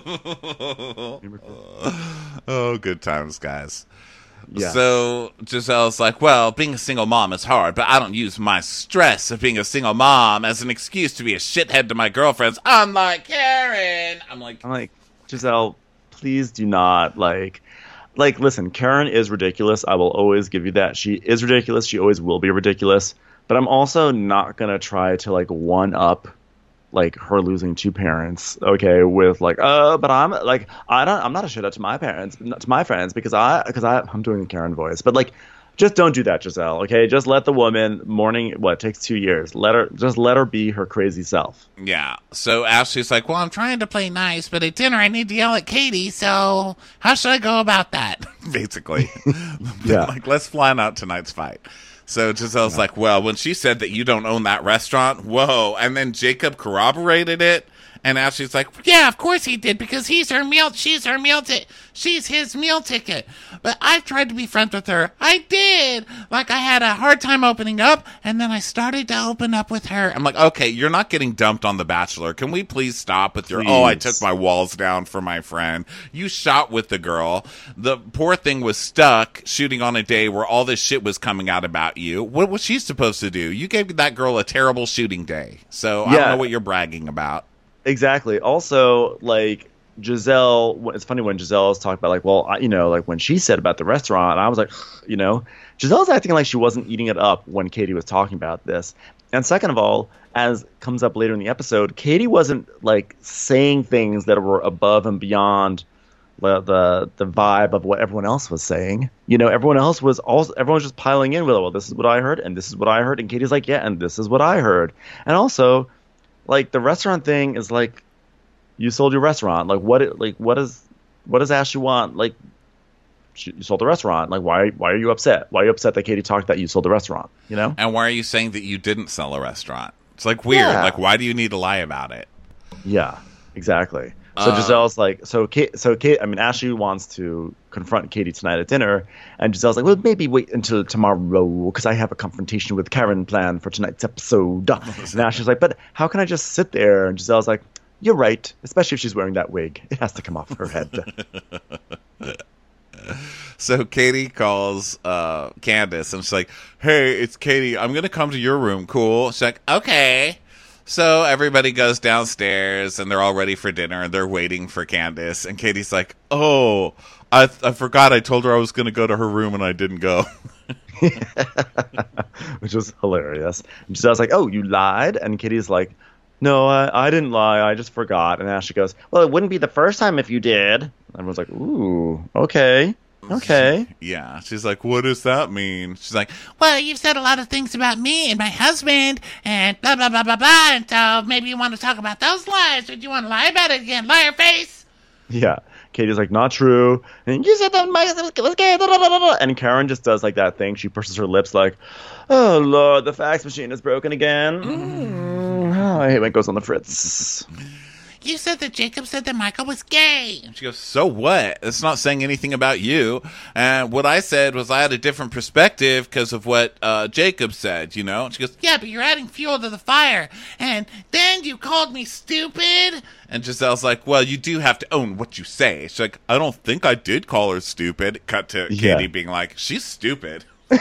Oh, good times, guys. Yeah. So Giselle's like, well, being a single mom is hard, but I don't use my stress of being a single mom as an excuse to be a shithead to my girlfriends. Unlike Karen. I'm like, I'm like, Giselle, please do not like. Like, listen, Karen is ridiculous. I will always give you that. She is ridiculous. She always will be ridiculous. But I'm also not gonna try to like one up like her losing two parents, okay, with like, uh, but I'm like, I don't, I'm not a shit out to my parents, not to my friends, because I, because I, I'm doing the Karen voice, but like, just don't do that, Giselle, okay? Just let the woman mourning, what, it takes two years, let her, just let her be her crazy self. yeah. So Ashley's like, well, I'm trying to play nice, but at dinner I need to yell at Katie, so how should I go about that? Basically. Yeah. Like, let's plan out tonight's fight. So Giselle's yeah. like, well, when she said that you don't own that restaurant, whoa. And then Jacob corroborated it. And Ashley's like, yeah, of course he did, because he's her meal, she's her meal ticket, she's his meal ticket. But I've tried to be friends with her. I did. Like, I had a hard time opening up, and then I started to open up with her. I'm like, okay, you're not getting dumped on The Bachelor. Can we please stop with your, Please. oh, I took my walls down for my friend. You shot with the girl. The poor thing was stuck shooting on a day where all this shit was coming out about you. What was she supposed to do? You gave that girl a terrible shooting day. So I Yeah. don't know what you're bragging about. Exactly. Also, like, Giselle, it's funny when Giselle is talking about, like, well, I, you know, like when she said about the restaurant, I was like, you know, Giselle's acting like she wasn't eating it up when Katie was talking about this. And second of all, as comes up later in the episode, Katie wasn't, like, saying things that were above and beyond the the, the vibe of what everyone else was saying. You know, everyone else was also, everyone was just piling in with, well, this is what I heard, and this is what I heard. And Katie's like, yeah, and this is what I heard. And also, like, the restaurant thing is like, you sold your restaurant. Like, what? It, like, what is? what does Ashley want? Like, she, you sold the restaurant. Like, why why are you upset? Why are you upset that Katie talked that you sold the restaurant? You know? And why are you saying that you didn't sell a restaurant? It's like weird. Yeah. Like, why do you need to lie about it? Yeah, exactly. So Uh, Giselle's like, so Kate, so Kate, I mean, Ashley wants to confront Katie tonight at dinner, and Giselle's like, well, maybe wait until tomorrow because I have a confrontation with Karen planned for tonight's episode. And Ashley's like, but how can I just sit there? And Giselle's like, you're right, especially if she's wearing that wig. It has to come off her head. So Katie calls uh, Candace, and she's like, hey, it's Katie. I'm going to come to your room. Cool. She's like, okay. So everybody goes downstairs, and they're all ready for dinner, and they're waiting for Candace. And Katie's like, oh, I, I forgot I told her I was going to go to her room, and I didn't go. Which was hilarious. And Giselle's like, oh, you lied? And Katie's like, no, I, I didn't lie. I just forgot. And Ashley goes, well, it wouldn't be the first time if you did. Everyone's like, ooh, okay. Okay. Yeah. She's like, what does that mean? She's like, well, you've said a lot of things about me and my husband and blah, blah, blah, blah, blah. And so maybe you want to talk about those lies. Or do you want to lie about it again? Liar face. Yeah. Katie's like, not true. And you said that my husband was gay. Blah, blah, blah, blah. And Karen just does like that thing. She purses her lips like, oh, Lord, the fax machine is broken again. Mm. Oh, I hate when it goes on the fritz. You said that Jacob said that Michael was gay. And she goes, so what? It's not saying anything about you. And what I said was I had a different perspective because of what uh, Jacob said, you know? And she goes, yeah, but you're adding fuel to the fire. And then you called me stupid. And Giselle's like, well, you do have to own what you say. She's like, I don't think I did call her stupid. Cut to Yeah. Katie being like, she's stupid.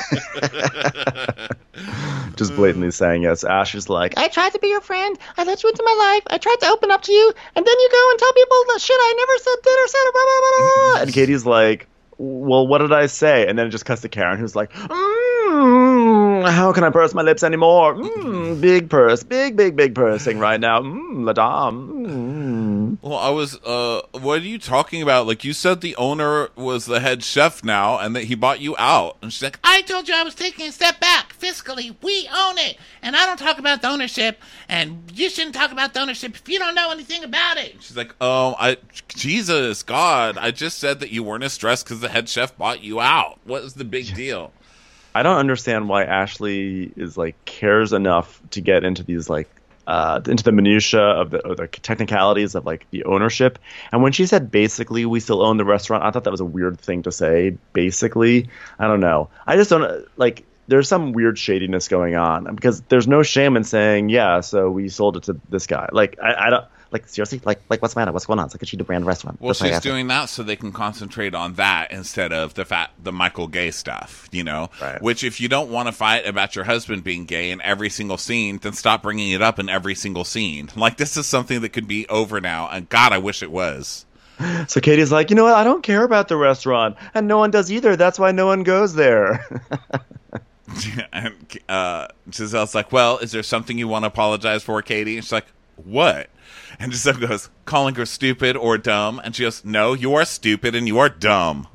Just blatantly saying yes. Ash is like, I tried to be your friend. I let you into my life. I tried to open up to you. And then you go and tell people the shit I never said, did, or said. Blah, blah, blah, blah. And Katie's like, well, what did I say? And then it just cuts to Karen, who's like, mm, how can I purse my lips anymore? Mm, big purse. Big, big, big pursing right now. Mm, madame. Mm. Well, I was, uh, what are you talking about? Like, you said the owner was the head chef now and that he bought you out. And she's like, I told you I was taking a step back. Fiscally, we own it. And I don't talk about the ownership. And you shouldn't talk about the ownership if you don't know anything about it. She's like, oh, I, Jesus, God, I just said that you weren't as stressed because the head chef bought you out. What is the big deal? I don't understand why Ashley is like cares enough to get into these like uh, into the minutia of the, of the technicalities of like the ownership. And when she said basically we still own the restaurant, I thought that was a weird thing to say. Basically, I don't know. I just don't like. There's some weird shadiness going on because there's no shame in saying yeah. So we sold it to this guy. Like I, I don't. Like, seriously? Like, like what's the matter? What's going on? It's like a cheetah brand restaurant. Well, That's she's like doing that so they can concentrate on that instead of the fat, the Michael Gay stuff, you know? Right. Which, if you don't want to fight about your husband being gay in every single scene, then stop bringing it up in every single scene. Like, this is something that could be over now, and God, I wish it was. So Katie's like, you know what? I don't care about the restaurant, and no one does either. That's why no one goes there. And uh, Giselle's like, well, is there something you want to apologize for, Katie? And she's like, what? And Giselle goes, calling her stupid or dumb. And she goes, no, you are stupid and you are dumb.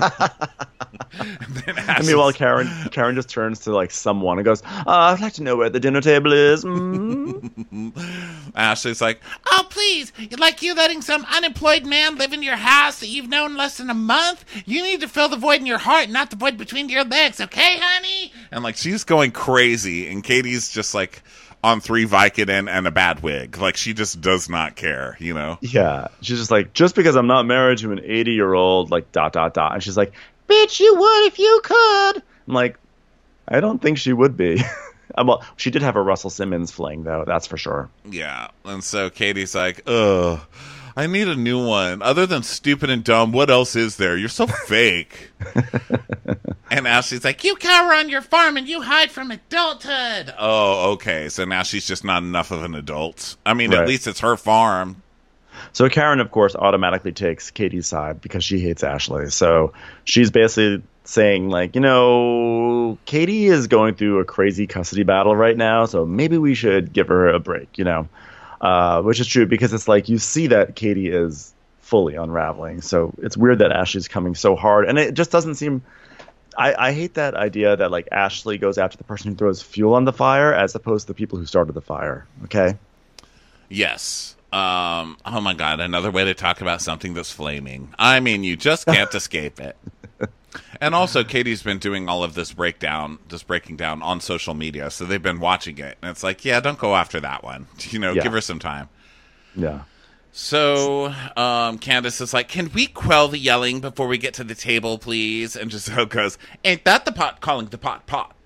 And And meanwhile, Karen Karen just turns to like someone and goes, uh, I'd like to know where the dinner table is. Mm. Ashley's like, oh, please, like you letting some unemployed man live in your house that you've known less than a month? You need to fill the void in your heart, not the void between your legs, okay, honey? And like, she's going crazy, and Katie's just like on three Vicodin and a bad wig. Like, she just does not care, you know? Yeah. She's just like, just because I'm not married to an eighty-year-old, like, dot, dot, dot. And she's like, bitch, you would if you could. I'm like, I don't think she would be. Well, she did have a Russell Simmons fling, though. That's for sure. Yeah. And so Katie's like, ugh, I need a new one. Other than stupid and dumb, what else is there? You're so fake. And Ashley's like, you cower on your farm and you hide from adulthood. Oh, okay. So now she's just not enough of an adult. I mean, Right. at least it's her farm. So Karen, of course, automatically takes Katie's side because she hates Ashley. So she's basically saying, like, you know, Katie is going through a crazy custody battle right now, so maybe we should give her a break, you know, uh, which is true because it's like you see that Katie is fully unraveling. So it's weird that Ashley's coming so hard. And it just doesn't seem I, I hate that idea that, like, Ashley goes after the person who throws fuel on the fire as opposed to the people who started the fire. Okay? Yes. Um, oh my God, another way to talk about something that's flaming. I mean, you just can't escape it. And also, Katie's been doing all of this breakdown, this breaking down on social media, so they've been watching it. And it's like, yeah, don't go after that one. You know, Yeah. give her some time. Yeah. So, um, Candace is like, can we quell the yelling before we get to the table, please? And Giselle goes, ain't that the pot calling the pot pot?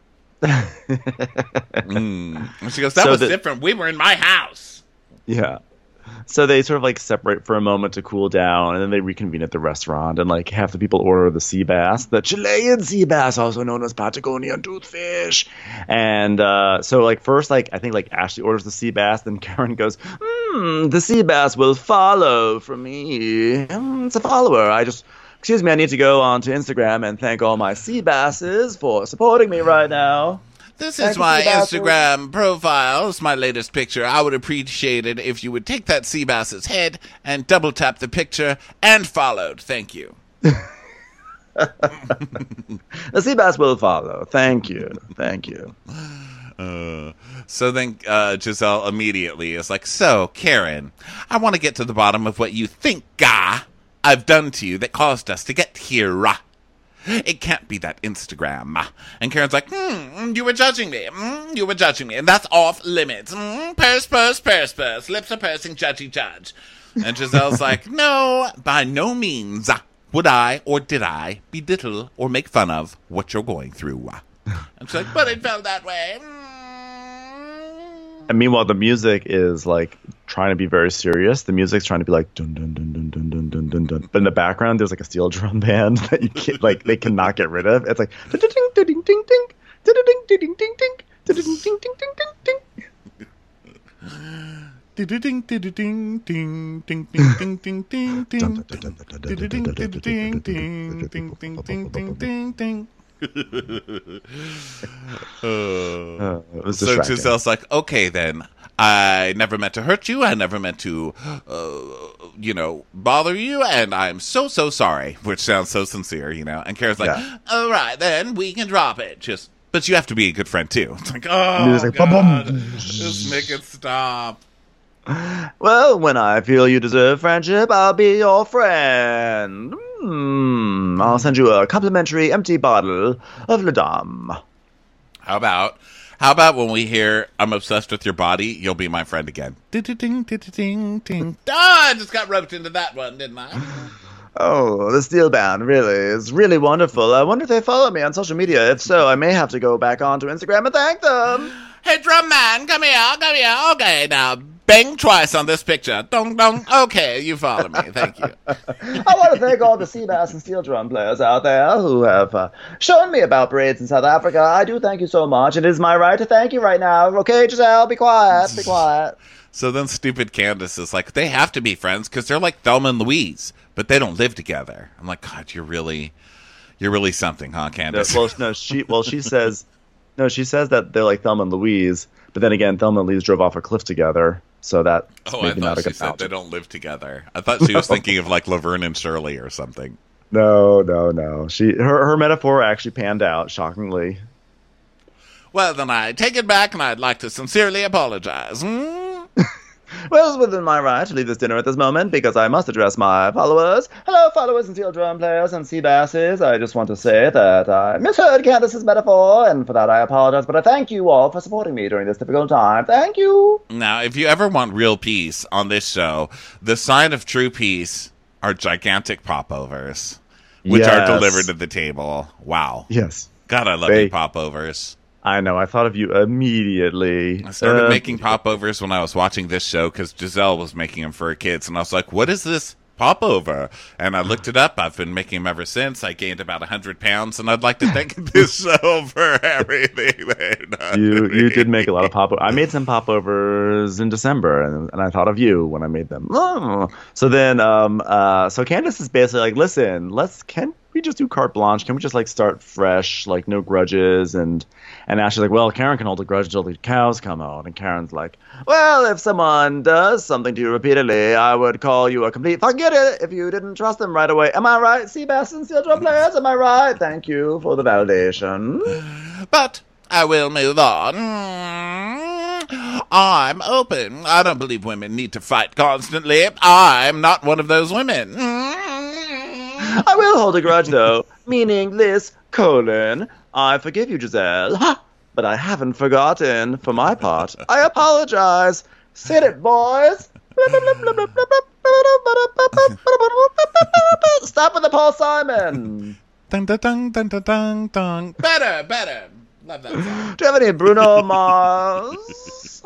mm. And she goes, that So was the- different. We were in my house. Yeah. So they sort of like separate for a moment to cool down, and then they reconvene at the restaurant, and like half the people order the sea bass, the Chilean sea bass, also known as Patagonian toothfish. And uh, so like first, like I think like Ashley orders the sea bass, then Karen goes, hmm, the sea bass will follow from me. Mm, it's a follower. I just, excuse me, I need to go onto Instagram and thank all my sea basses for supporting me right now. This Thank is you, my sea basses. Instagram profile. It's my latest picture. I would appreciate it if you would take that sea bass's head and double tap the picture and followed. Thank you. The sea bass will follow. Thank you. Thank you. Uh, so then uh, Giselle immediately is like, so, Karen, I want to get to the bottom of what you think, ah, I've done to you that caused us to get here. ah. It can't be that Instagram. ah." And Karen's like, hmm, you were judging me. Mm, you were judging me. And that's off limits. Mm, purse, purse, purse, purse. Lips are pursing, judgy, judge. And Giselle's like, no, by no means ah, would I or did I belittle or make fun of what you're going through. ah." And she's like, but it felt that way. Mm. And meanwhile, the music is like trying to be very serious. The music's trying to be like dun dun dun dun dun dun dun dun dun. But in the background, there's like a steel drum band that you can't, like they cannot get rid of. It's like ding ding ding ding ding ding ding ding ding ding ding ding ding Ding ding ding ding ding ding ding ding ding ding ding ding ding ding ding ding ding ding. Uh, it was So distracting. Giselle's like, okay, then. I never meant to hurt you. I never meant to, uh, you know, bother you. And I'm so, so sorry. Which sounds so sincere, you know. And Karen's like, Yeah. all right, then we can drop it. Just, but you have to be a good friend, too. It's like, oh, Music's like, bum, God. bum. Just make it stop. Well, when I feel you deserve friendship, I'll be your friend. Mm, I'll send you a complimentary empty bottle of Le Dame. How about, how about when we hear I'm obsessed with your body, you'll be my friend again. Ding, ding, ding, ding, ding. Ah, I just got roped into that one, didn't I? Oh, the steel band really is really wonderful. I wonder if they follow me on social media. If so, I may have to go back onto Instagram and thank them. Hey, drum man, come here, come here. Okay, now bang twice on this picture. Dong, dong. Okay, you follow me. Thank you. I want to thank all the sea bass and steel drum players out there who have uh, shown me about braids in South Africa. I do thank you so much. It is my right to thank you right now. Okay, Giselle, be quiet, be quiet. So then stupid Candace is like, they have to be friends because they're like Thelma and Louise, but they don't live together. I'm like, God, you're really, you're really something, huh, No, Candace? well, no, she well she says no, she says that they're like Thelma and Louise, but then again, Thelma and Louise drove off a cliff together, so that's oh, I maybe not thought a she good said analogy. they don't live together. I thought she was thinking of like Laverne and Shirley or something. No, no, no. She her her metaphor actually panned out, shockingly. Well, then I take it back, and I'd like to sincerely apologize. Hmm? Well, it's within my right to leave this dinner at this moment because I must address my followers. Hello, followers and steel drum players and sea basses. I just want to say that I misheard Candace's metaphor, and for that I apologize. But I thank you all for supporting me during this difficult time. Thank you. Now, if you ever want real peace on this show, the sign of true peace are gigantic popovers, which are Yes. delivered to the table. Wow. Yes. God, I love They- you, popovers. I know. I thought of you immediately. I started Uh, making popovers when I was watching this show because Giselle was making them for her kids, and I was like, what is this popover? And I looked it up. I've been making them ever since. I gained about one hundred pounds, and I'd like to thank this show for everything they've done. You to you me. did make a lot of pop. I made some popovers in December, and, and I thought of you when I made them. Oh. So then, um, uh, so Candace is basically like, listen, let's can we just do carte blanche? Can we just like start fresh, like no grudges? And and Ashley's like, well, Karen can hold a grudge until the cows come out. And Karen's like, well, if someone does something to you repeatedly, I would call you a complete forget it if you didn't trust them right away. Am I right, Seabass Steel Drum players? Am I right? Thank you for the validation. But I will move on. I'm open. I don't believe women need to fight constantly. I'm not one of those women. I will hold a grudge, though, meaning this, colon, I forgive you, Giselle, ha! But I haven't forgotten. For my part, I apologize. Sit it, boys. Stop with the Paul Simon. Dun, dun, dun, dun, dun, dun, dun. Better, better. Love that song. Do you have any Bruno Mars?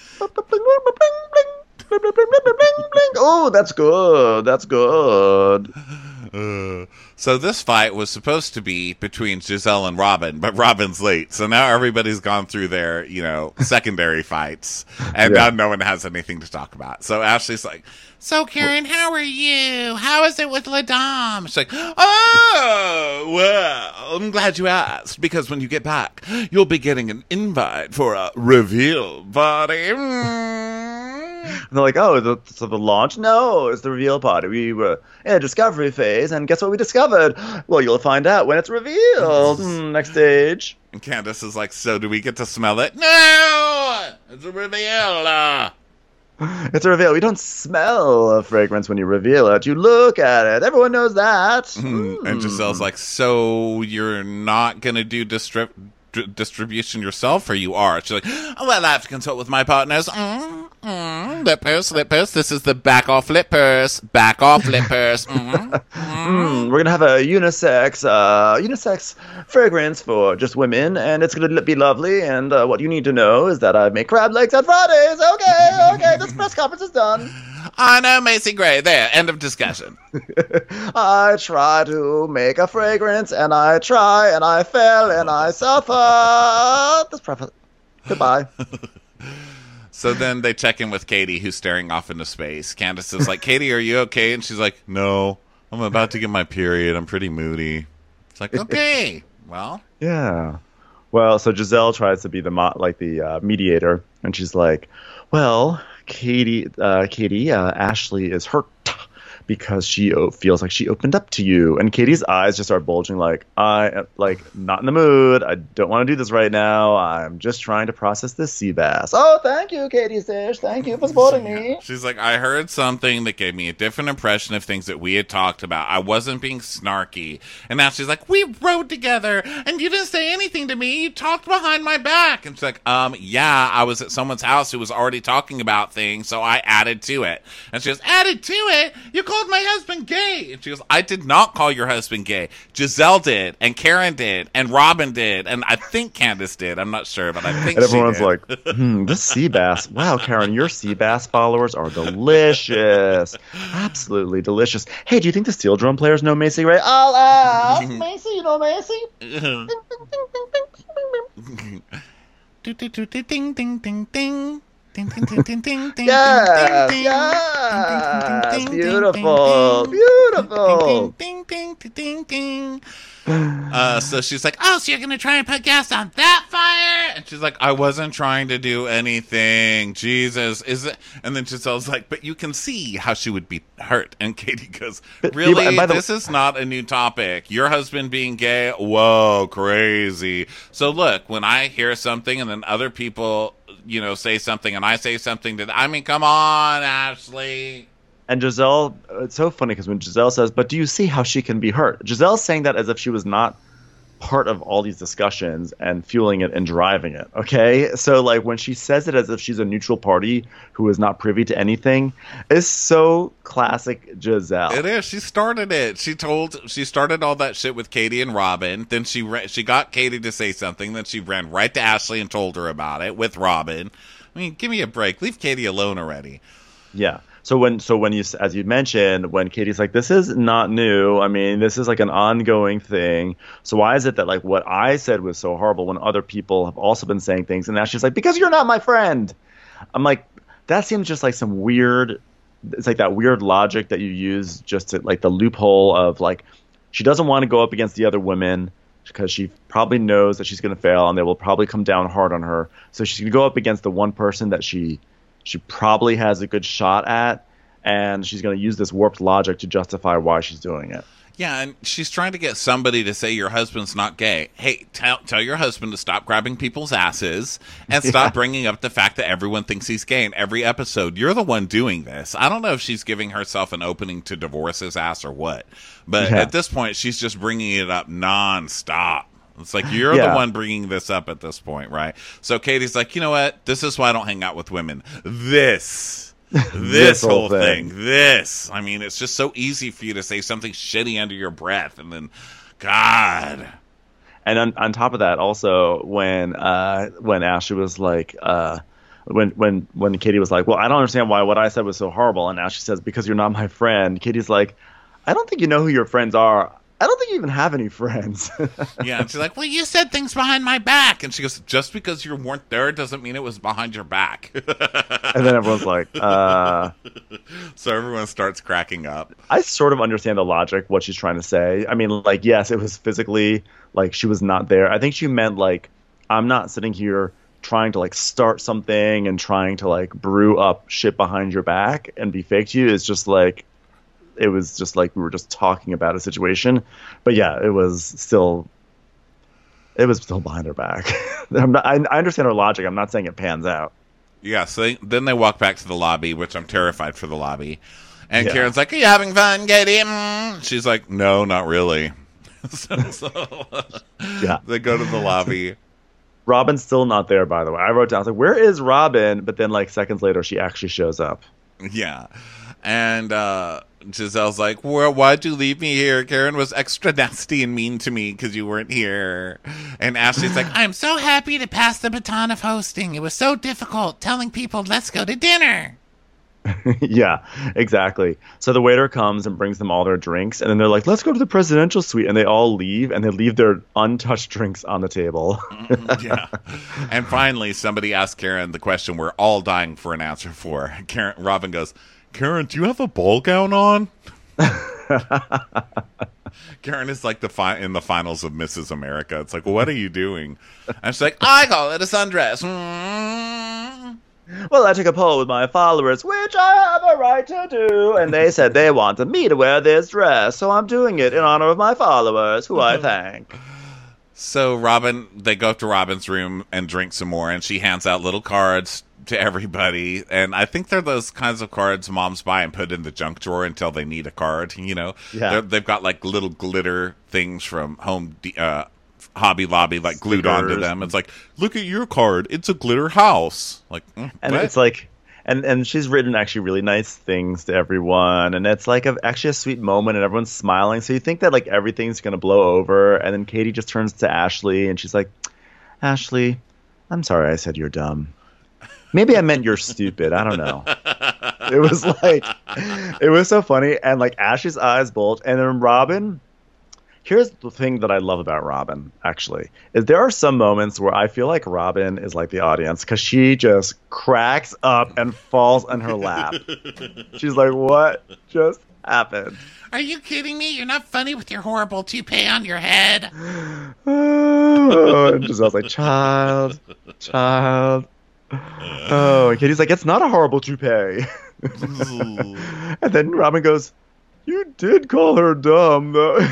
Oh, that's good. That's good. Uh, so this fight was supposed to be between Giselle and Robin, but Robin's late. So now everybody's gone through their, you know, secondary fights, and Yeah. now no one has anything to talk about. So Ashley's like, so Karen, how are you? How is it with LaDame? She's like, oh, well, I'm glad you asked, because when you get back, you'll be getting an invite for a reveal party. Mm. And they're like, oh, the, so the launch? No, it's the reveal party. We were in a discovery phase, and guess what we discovered? Well, you'll find out when it's revealed. Mm, next stage. And Candace is like, so do we get to smell it? No! It's a reveal. Uh. It's a reveal. We don't smell a fragrance when you reveal it. You look at it. Everyone knows that. Mm. And Giselle's like, so you're not going to do distrib- d- distribution yourself, or you are? She's like, oh, well, I have to consult with my partners. Mm, mm, lip purse, lip purse. This is the back off lip purse. Back off lip purse. Mm, mm. Mm, we're gonna have a unisex, uh, unisex fragrance for just women, and it's gonna be lovely. And uh, what you need to know is that I make crab legs on Fridays. Okay, okay, this press conference is done. I know, Macy Gray. There, end of discussion. I try to make a fragrance, and I try, and I fail, and I suffer. This preface. Goodbye. So then they check in with Katie, who's staring off into space. Candace is like, Katie, are you okay? And she's like, no, I'm about to get my period. I'm pretty moody. It's like, okay, well. Yeah. Well, so Giselle tries to be the mo- like the uh, mediator, and she's like, well, Katie, uh, Katie, uh, Ashley is hurt because she o- feels like she opened up to you. And Katie's eyes just start bulging like, I am like not in the mood. I don't want to do this right now. I'm just trying to process this sea bass. Oh, thank you, Katie Sish. Thank you for supporting me. She's like, I heard something that gave me a different impression of things that we had talked about. I wasn't being snarky. And now she's like, we rode together and you didn't say anything to me. You talked behind my back. And she's like, um, yeah, I was at someone's house who was already talking about things, so I added to it. And she goes, added to it? You called my husband gay. And she goes, I did not call your husband gay. Giselle did, and Karen did, and Robin did, and I think Candace did. I'm not sure, but I think And she everyone's did. like, hmm, this sea bass. Wow, Karen, your sea bass followers are delicious. Absolutely delicious. Hey, do you think the steel drum players know Macy Ray? I'll ask. Macy, you know Macy? Ding, ding, ding, ding, ding, ding, ding. Ding, ding, ding, ding, ding, ding, Yes, ding, ding, yes. ding, ding, ding, Beautiful, ding, beautiful. ding, ding, ding, ding, ding. Uh, so she's like, oh, so you're going to try and put gas on that fire? And she's like, I wasn't trying to do anything. Jesus, is it? And then Giselle's like, but you can see how she would be hurt. And Katie goes, But- really? and by the- This is not a new topic. Your husband being gay? Whoa, crazy. So look, when I hear something and then other people, you know, say something and I say something that, I mean, come on, Ashley. And Giselle, it's so funny because when Giselle says, but do you see how she can be hurt? Giselle's saying that as if she was not part of all these discussions and fueling it and driving it, okay? So, like, when she says it as if she's a neutral party who is not privy to anything, it's so classic Giselle. It is. She started it. She told, she started all that shit with Katie and Robin. Then she ra- she got Katie to say something. Then she ran right to Ashley and told her about it with Robin. I mean, give me a break. Leave Katie alone already. Yeah. So when so when you as you mentioned, when Katie's like, this is not new. I mean, this is like an ongoing thing. So why is it that like what I said was so horrible when other people have also been saying things? And now she's like, because you're not my friend. I'm like, that seems just like some weird. It's like that weird logic that you use just to like the loophole of like she doesn't want to go up against the other women because she probably knows that she's going to fail and they will probably come down hard on her. So she's going to go up against the one person that she. She probably has a good shot at, and she's going to use this warped logic to justify why she's doing it. Yeah, and she's trying to get somebody to say your husband's not gay. Hey, tell tell your husband to stop grabbing people's asses and stop Yeah. bringing up the fact that everyone thinks he's gay in every episode. You're the one doing this. I don't know if she's giving herself an opening to divorce his ass or what, but Yeah. at this point, she's just bringing it up nonstop. It's like, you're Yeah. the one bringing this up at this point, right? So Katie's like, you know what? This is why I don't hang out with women. This. This, This whole whole thing. thing. This. I mean, it's just so easy for you to say something shitty under your breath, and then, God. And on, on top of that, also when uh, when Ashley was like, uh, when when when Katie was like, well, I don't understand why what I said was so horrible, and Ashley says, because you're not my friend. Katie's like, I don't think you know who your friends are. I don't think you even have any friends. Yeah, and she's like, well, you said things behind my back. And she goes, just because you weren't there doesn't mean it was behind your back. And then everyone's like, uh, So everyone starts cracking up. I sort of understand the logic, what she's trying to say. I mean, like, yes, it was physically, like, she was not there. I think she meant, like, I'm not sitting here trying to, like, start something and trying to, like, brew up shit behind your back and be fake to you. It's just, like, it was just, like, we were just talking about a situation. But, yeah, it was still, it was still behind her back. I'm not, I, I understand her logic. I'm not saying it pans out. Yeah, so they, then they walk back to the lobby, which I'm terrified for the lobby. And Yeah. Karen's like, are you having fun, Katie? Mm. She's like, no, not really. so so Yeah. they go to the lobby. Robin's still not there, by the way. I wrote down, I was like, where is Robin? But then, like, seconds later, she actually shows up. Yeah. And uh, Giselle's like, well, why'd you leave me here? Karen was extra nasty and mean to me because you weren't here. And Ashley's like, I'm so happy to pass the baton of hosting. It was so difficult telling people, let's go to dinner. Yeah, exactly. So the waiter comes and brings them all their drinks, and then they're like, let's go to the presidential suite. And they all leave, and they leave their untouched drinks on the table. Yeah. And finally, somebody asks Karen the question we're all dying for an answer for. Karen, Robin goes, Karen, do you have a ball gown on? Karen is like the fi- in the finals of Missus America. It's like, what are you doing? And she's like, I call it a sundress. Mm. Well, I took a poll with my followers, which I have a right to do, and they said they wanted me to wear this dress, so I'm doing it in honor of my followers, who I thank. So Robin, they go up to Robin's room and drink some more, and she hands out little cards to everybody. And I think they're those kinds of cards moms buy and put in the junk drawer until they need a card, you know? Yeah. They're, they've got like little glitter things from Home D- uh, Hobby Lobby, like glued onto Stickers. them. It's like, look at your card. It's a glitter house. Like, mm, And what? it's like, and, and she's written actually really nice things to everyone, and it's like a, actually a sweet moment, and everyone's smiling. So you think that like everything's gonna blow over, and then Katie just turns to Ashley, and she's like, Ashley, I'm sorry I said you're dumb. Maybe I meant you're stupid. I don't know. It was like, it was so funny, and like Ashley's eyes bulge, and then Robin. Here's the thing that I love about Robin, actually, is there are some moments where I feel like Robin is like the audience because she just cracks up and falls on her lap. She's like, what just happened? Are you kidding me? You're not funny with your horrible toupee on your head. Oh, and Giselle's like, child, child. Oh, and Katie's like, it's not a horrible toupee. And then Robin goes, you did call her dumb, though.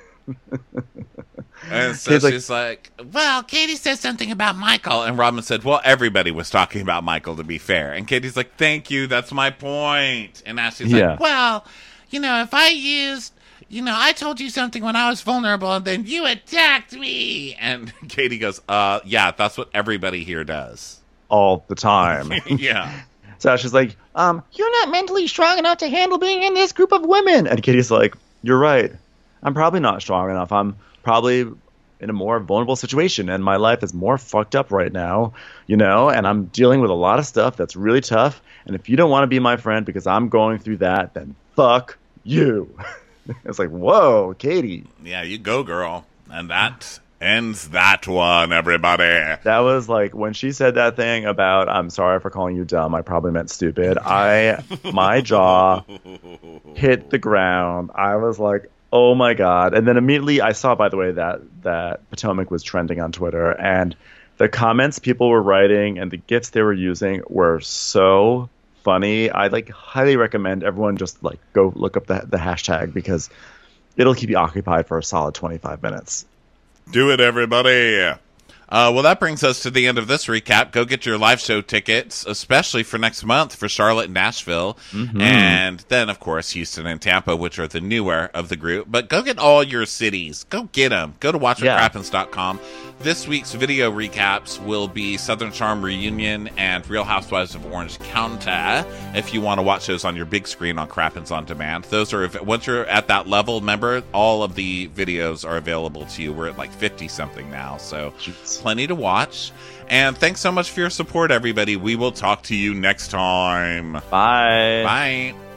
And so Kate's like- she's like, well, Katie said something about Michael. And Robin said, well, everybody was talking about Michael, to be fair. And Katie's like, thank you. That's my point. And Ashley's Yeah. like, well, you know, if I used, you know, I told you something when I was vulnerable and then you attacked me. And Katie goes, uh, yeah, that's what everybody here does. All the time. Yeah. So she's like, um, you're not mentally strong enough to handle being in this group of women. And Katie's like, you're right. I'm probably not strong enough. I'm probably in a more vulnerable situation, and my life is more fucked up right now, you know, and I'm dealing with a lot of stuff that's really tough. And if you don't want to be my friend because I'm going through that, then fuck you. It's like, whoa, Katie. Yeah, you go, girl. And that ends that one, everybody. That was like when she said that thing about I'm sorry for calling you dumb. I probably meant stupid. I my jaw hit the ground. I was like, oh my god. And then immediately I saw, by the way, that that Potomac was trending on Twitter, and the comments people were writing and the gifs they were using were so funny. I like highly recommend everyone just like go look up the the hashtag because it'll keep you occupied for a solid twenty-five minutes. Do it, everybody. Uh, well, that brings us to the end of this recap. Go get your live show tickets, especially for next month for Charlotte and Nashville. Mm-hmm. And then, of course, Houston and Tampa, which are the newer of the group. But go get all your cities. Go get them. Go to watch what crappens dot com. This week's video recaps will be Southern Charm Reunion and Real Housewives of Orange County. If you want to watch those on your big screen on Crappens On Demand. Those are, once you're at that level, remember, all of the videos are available to you. We're at like fifty-something now, so plenty to watch. And thanks so much for your support, everybody. We will talk to you next time. Bye. Bye.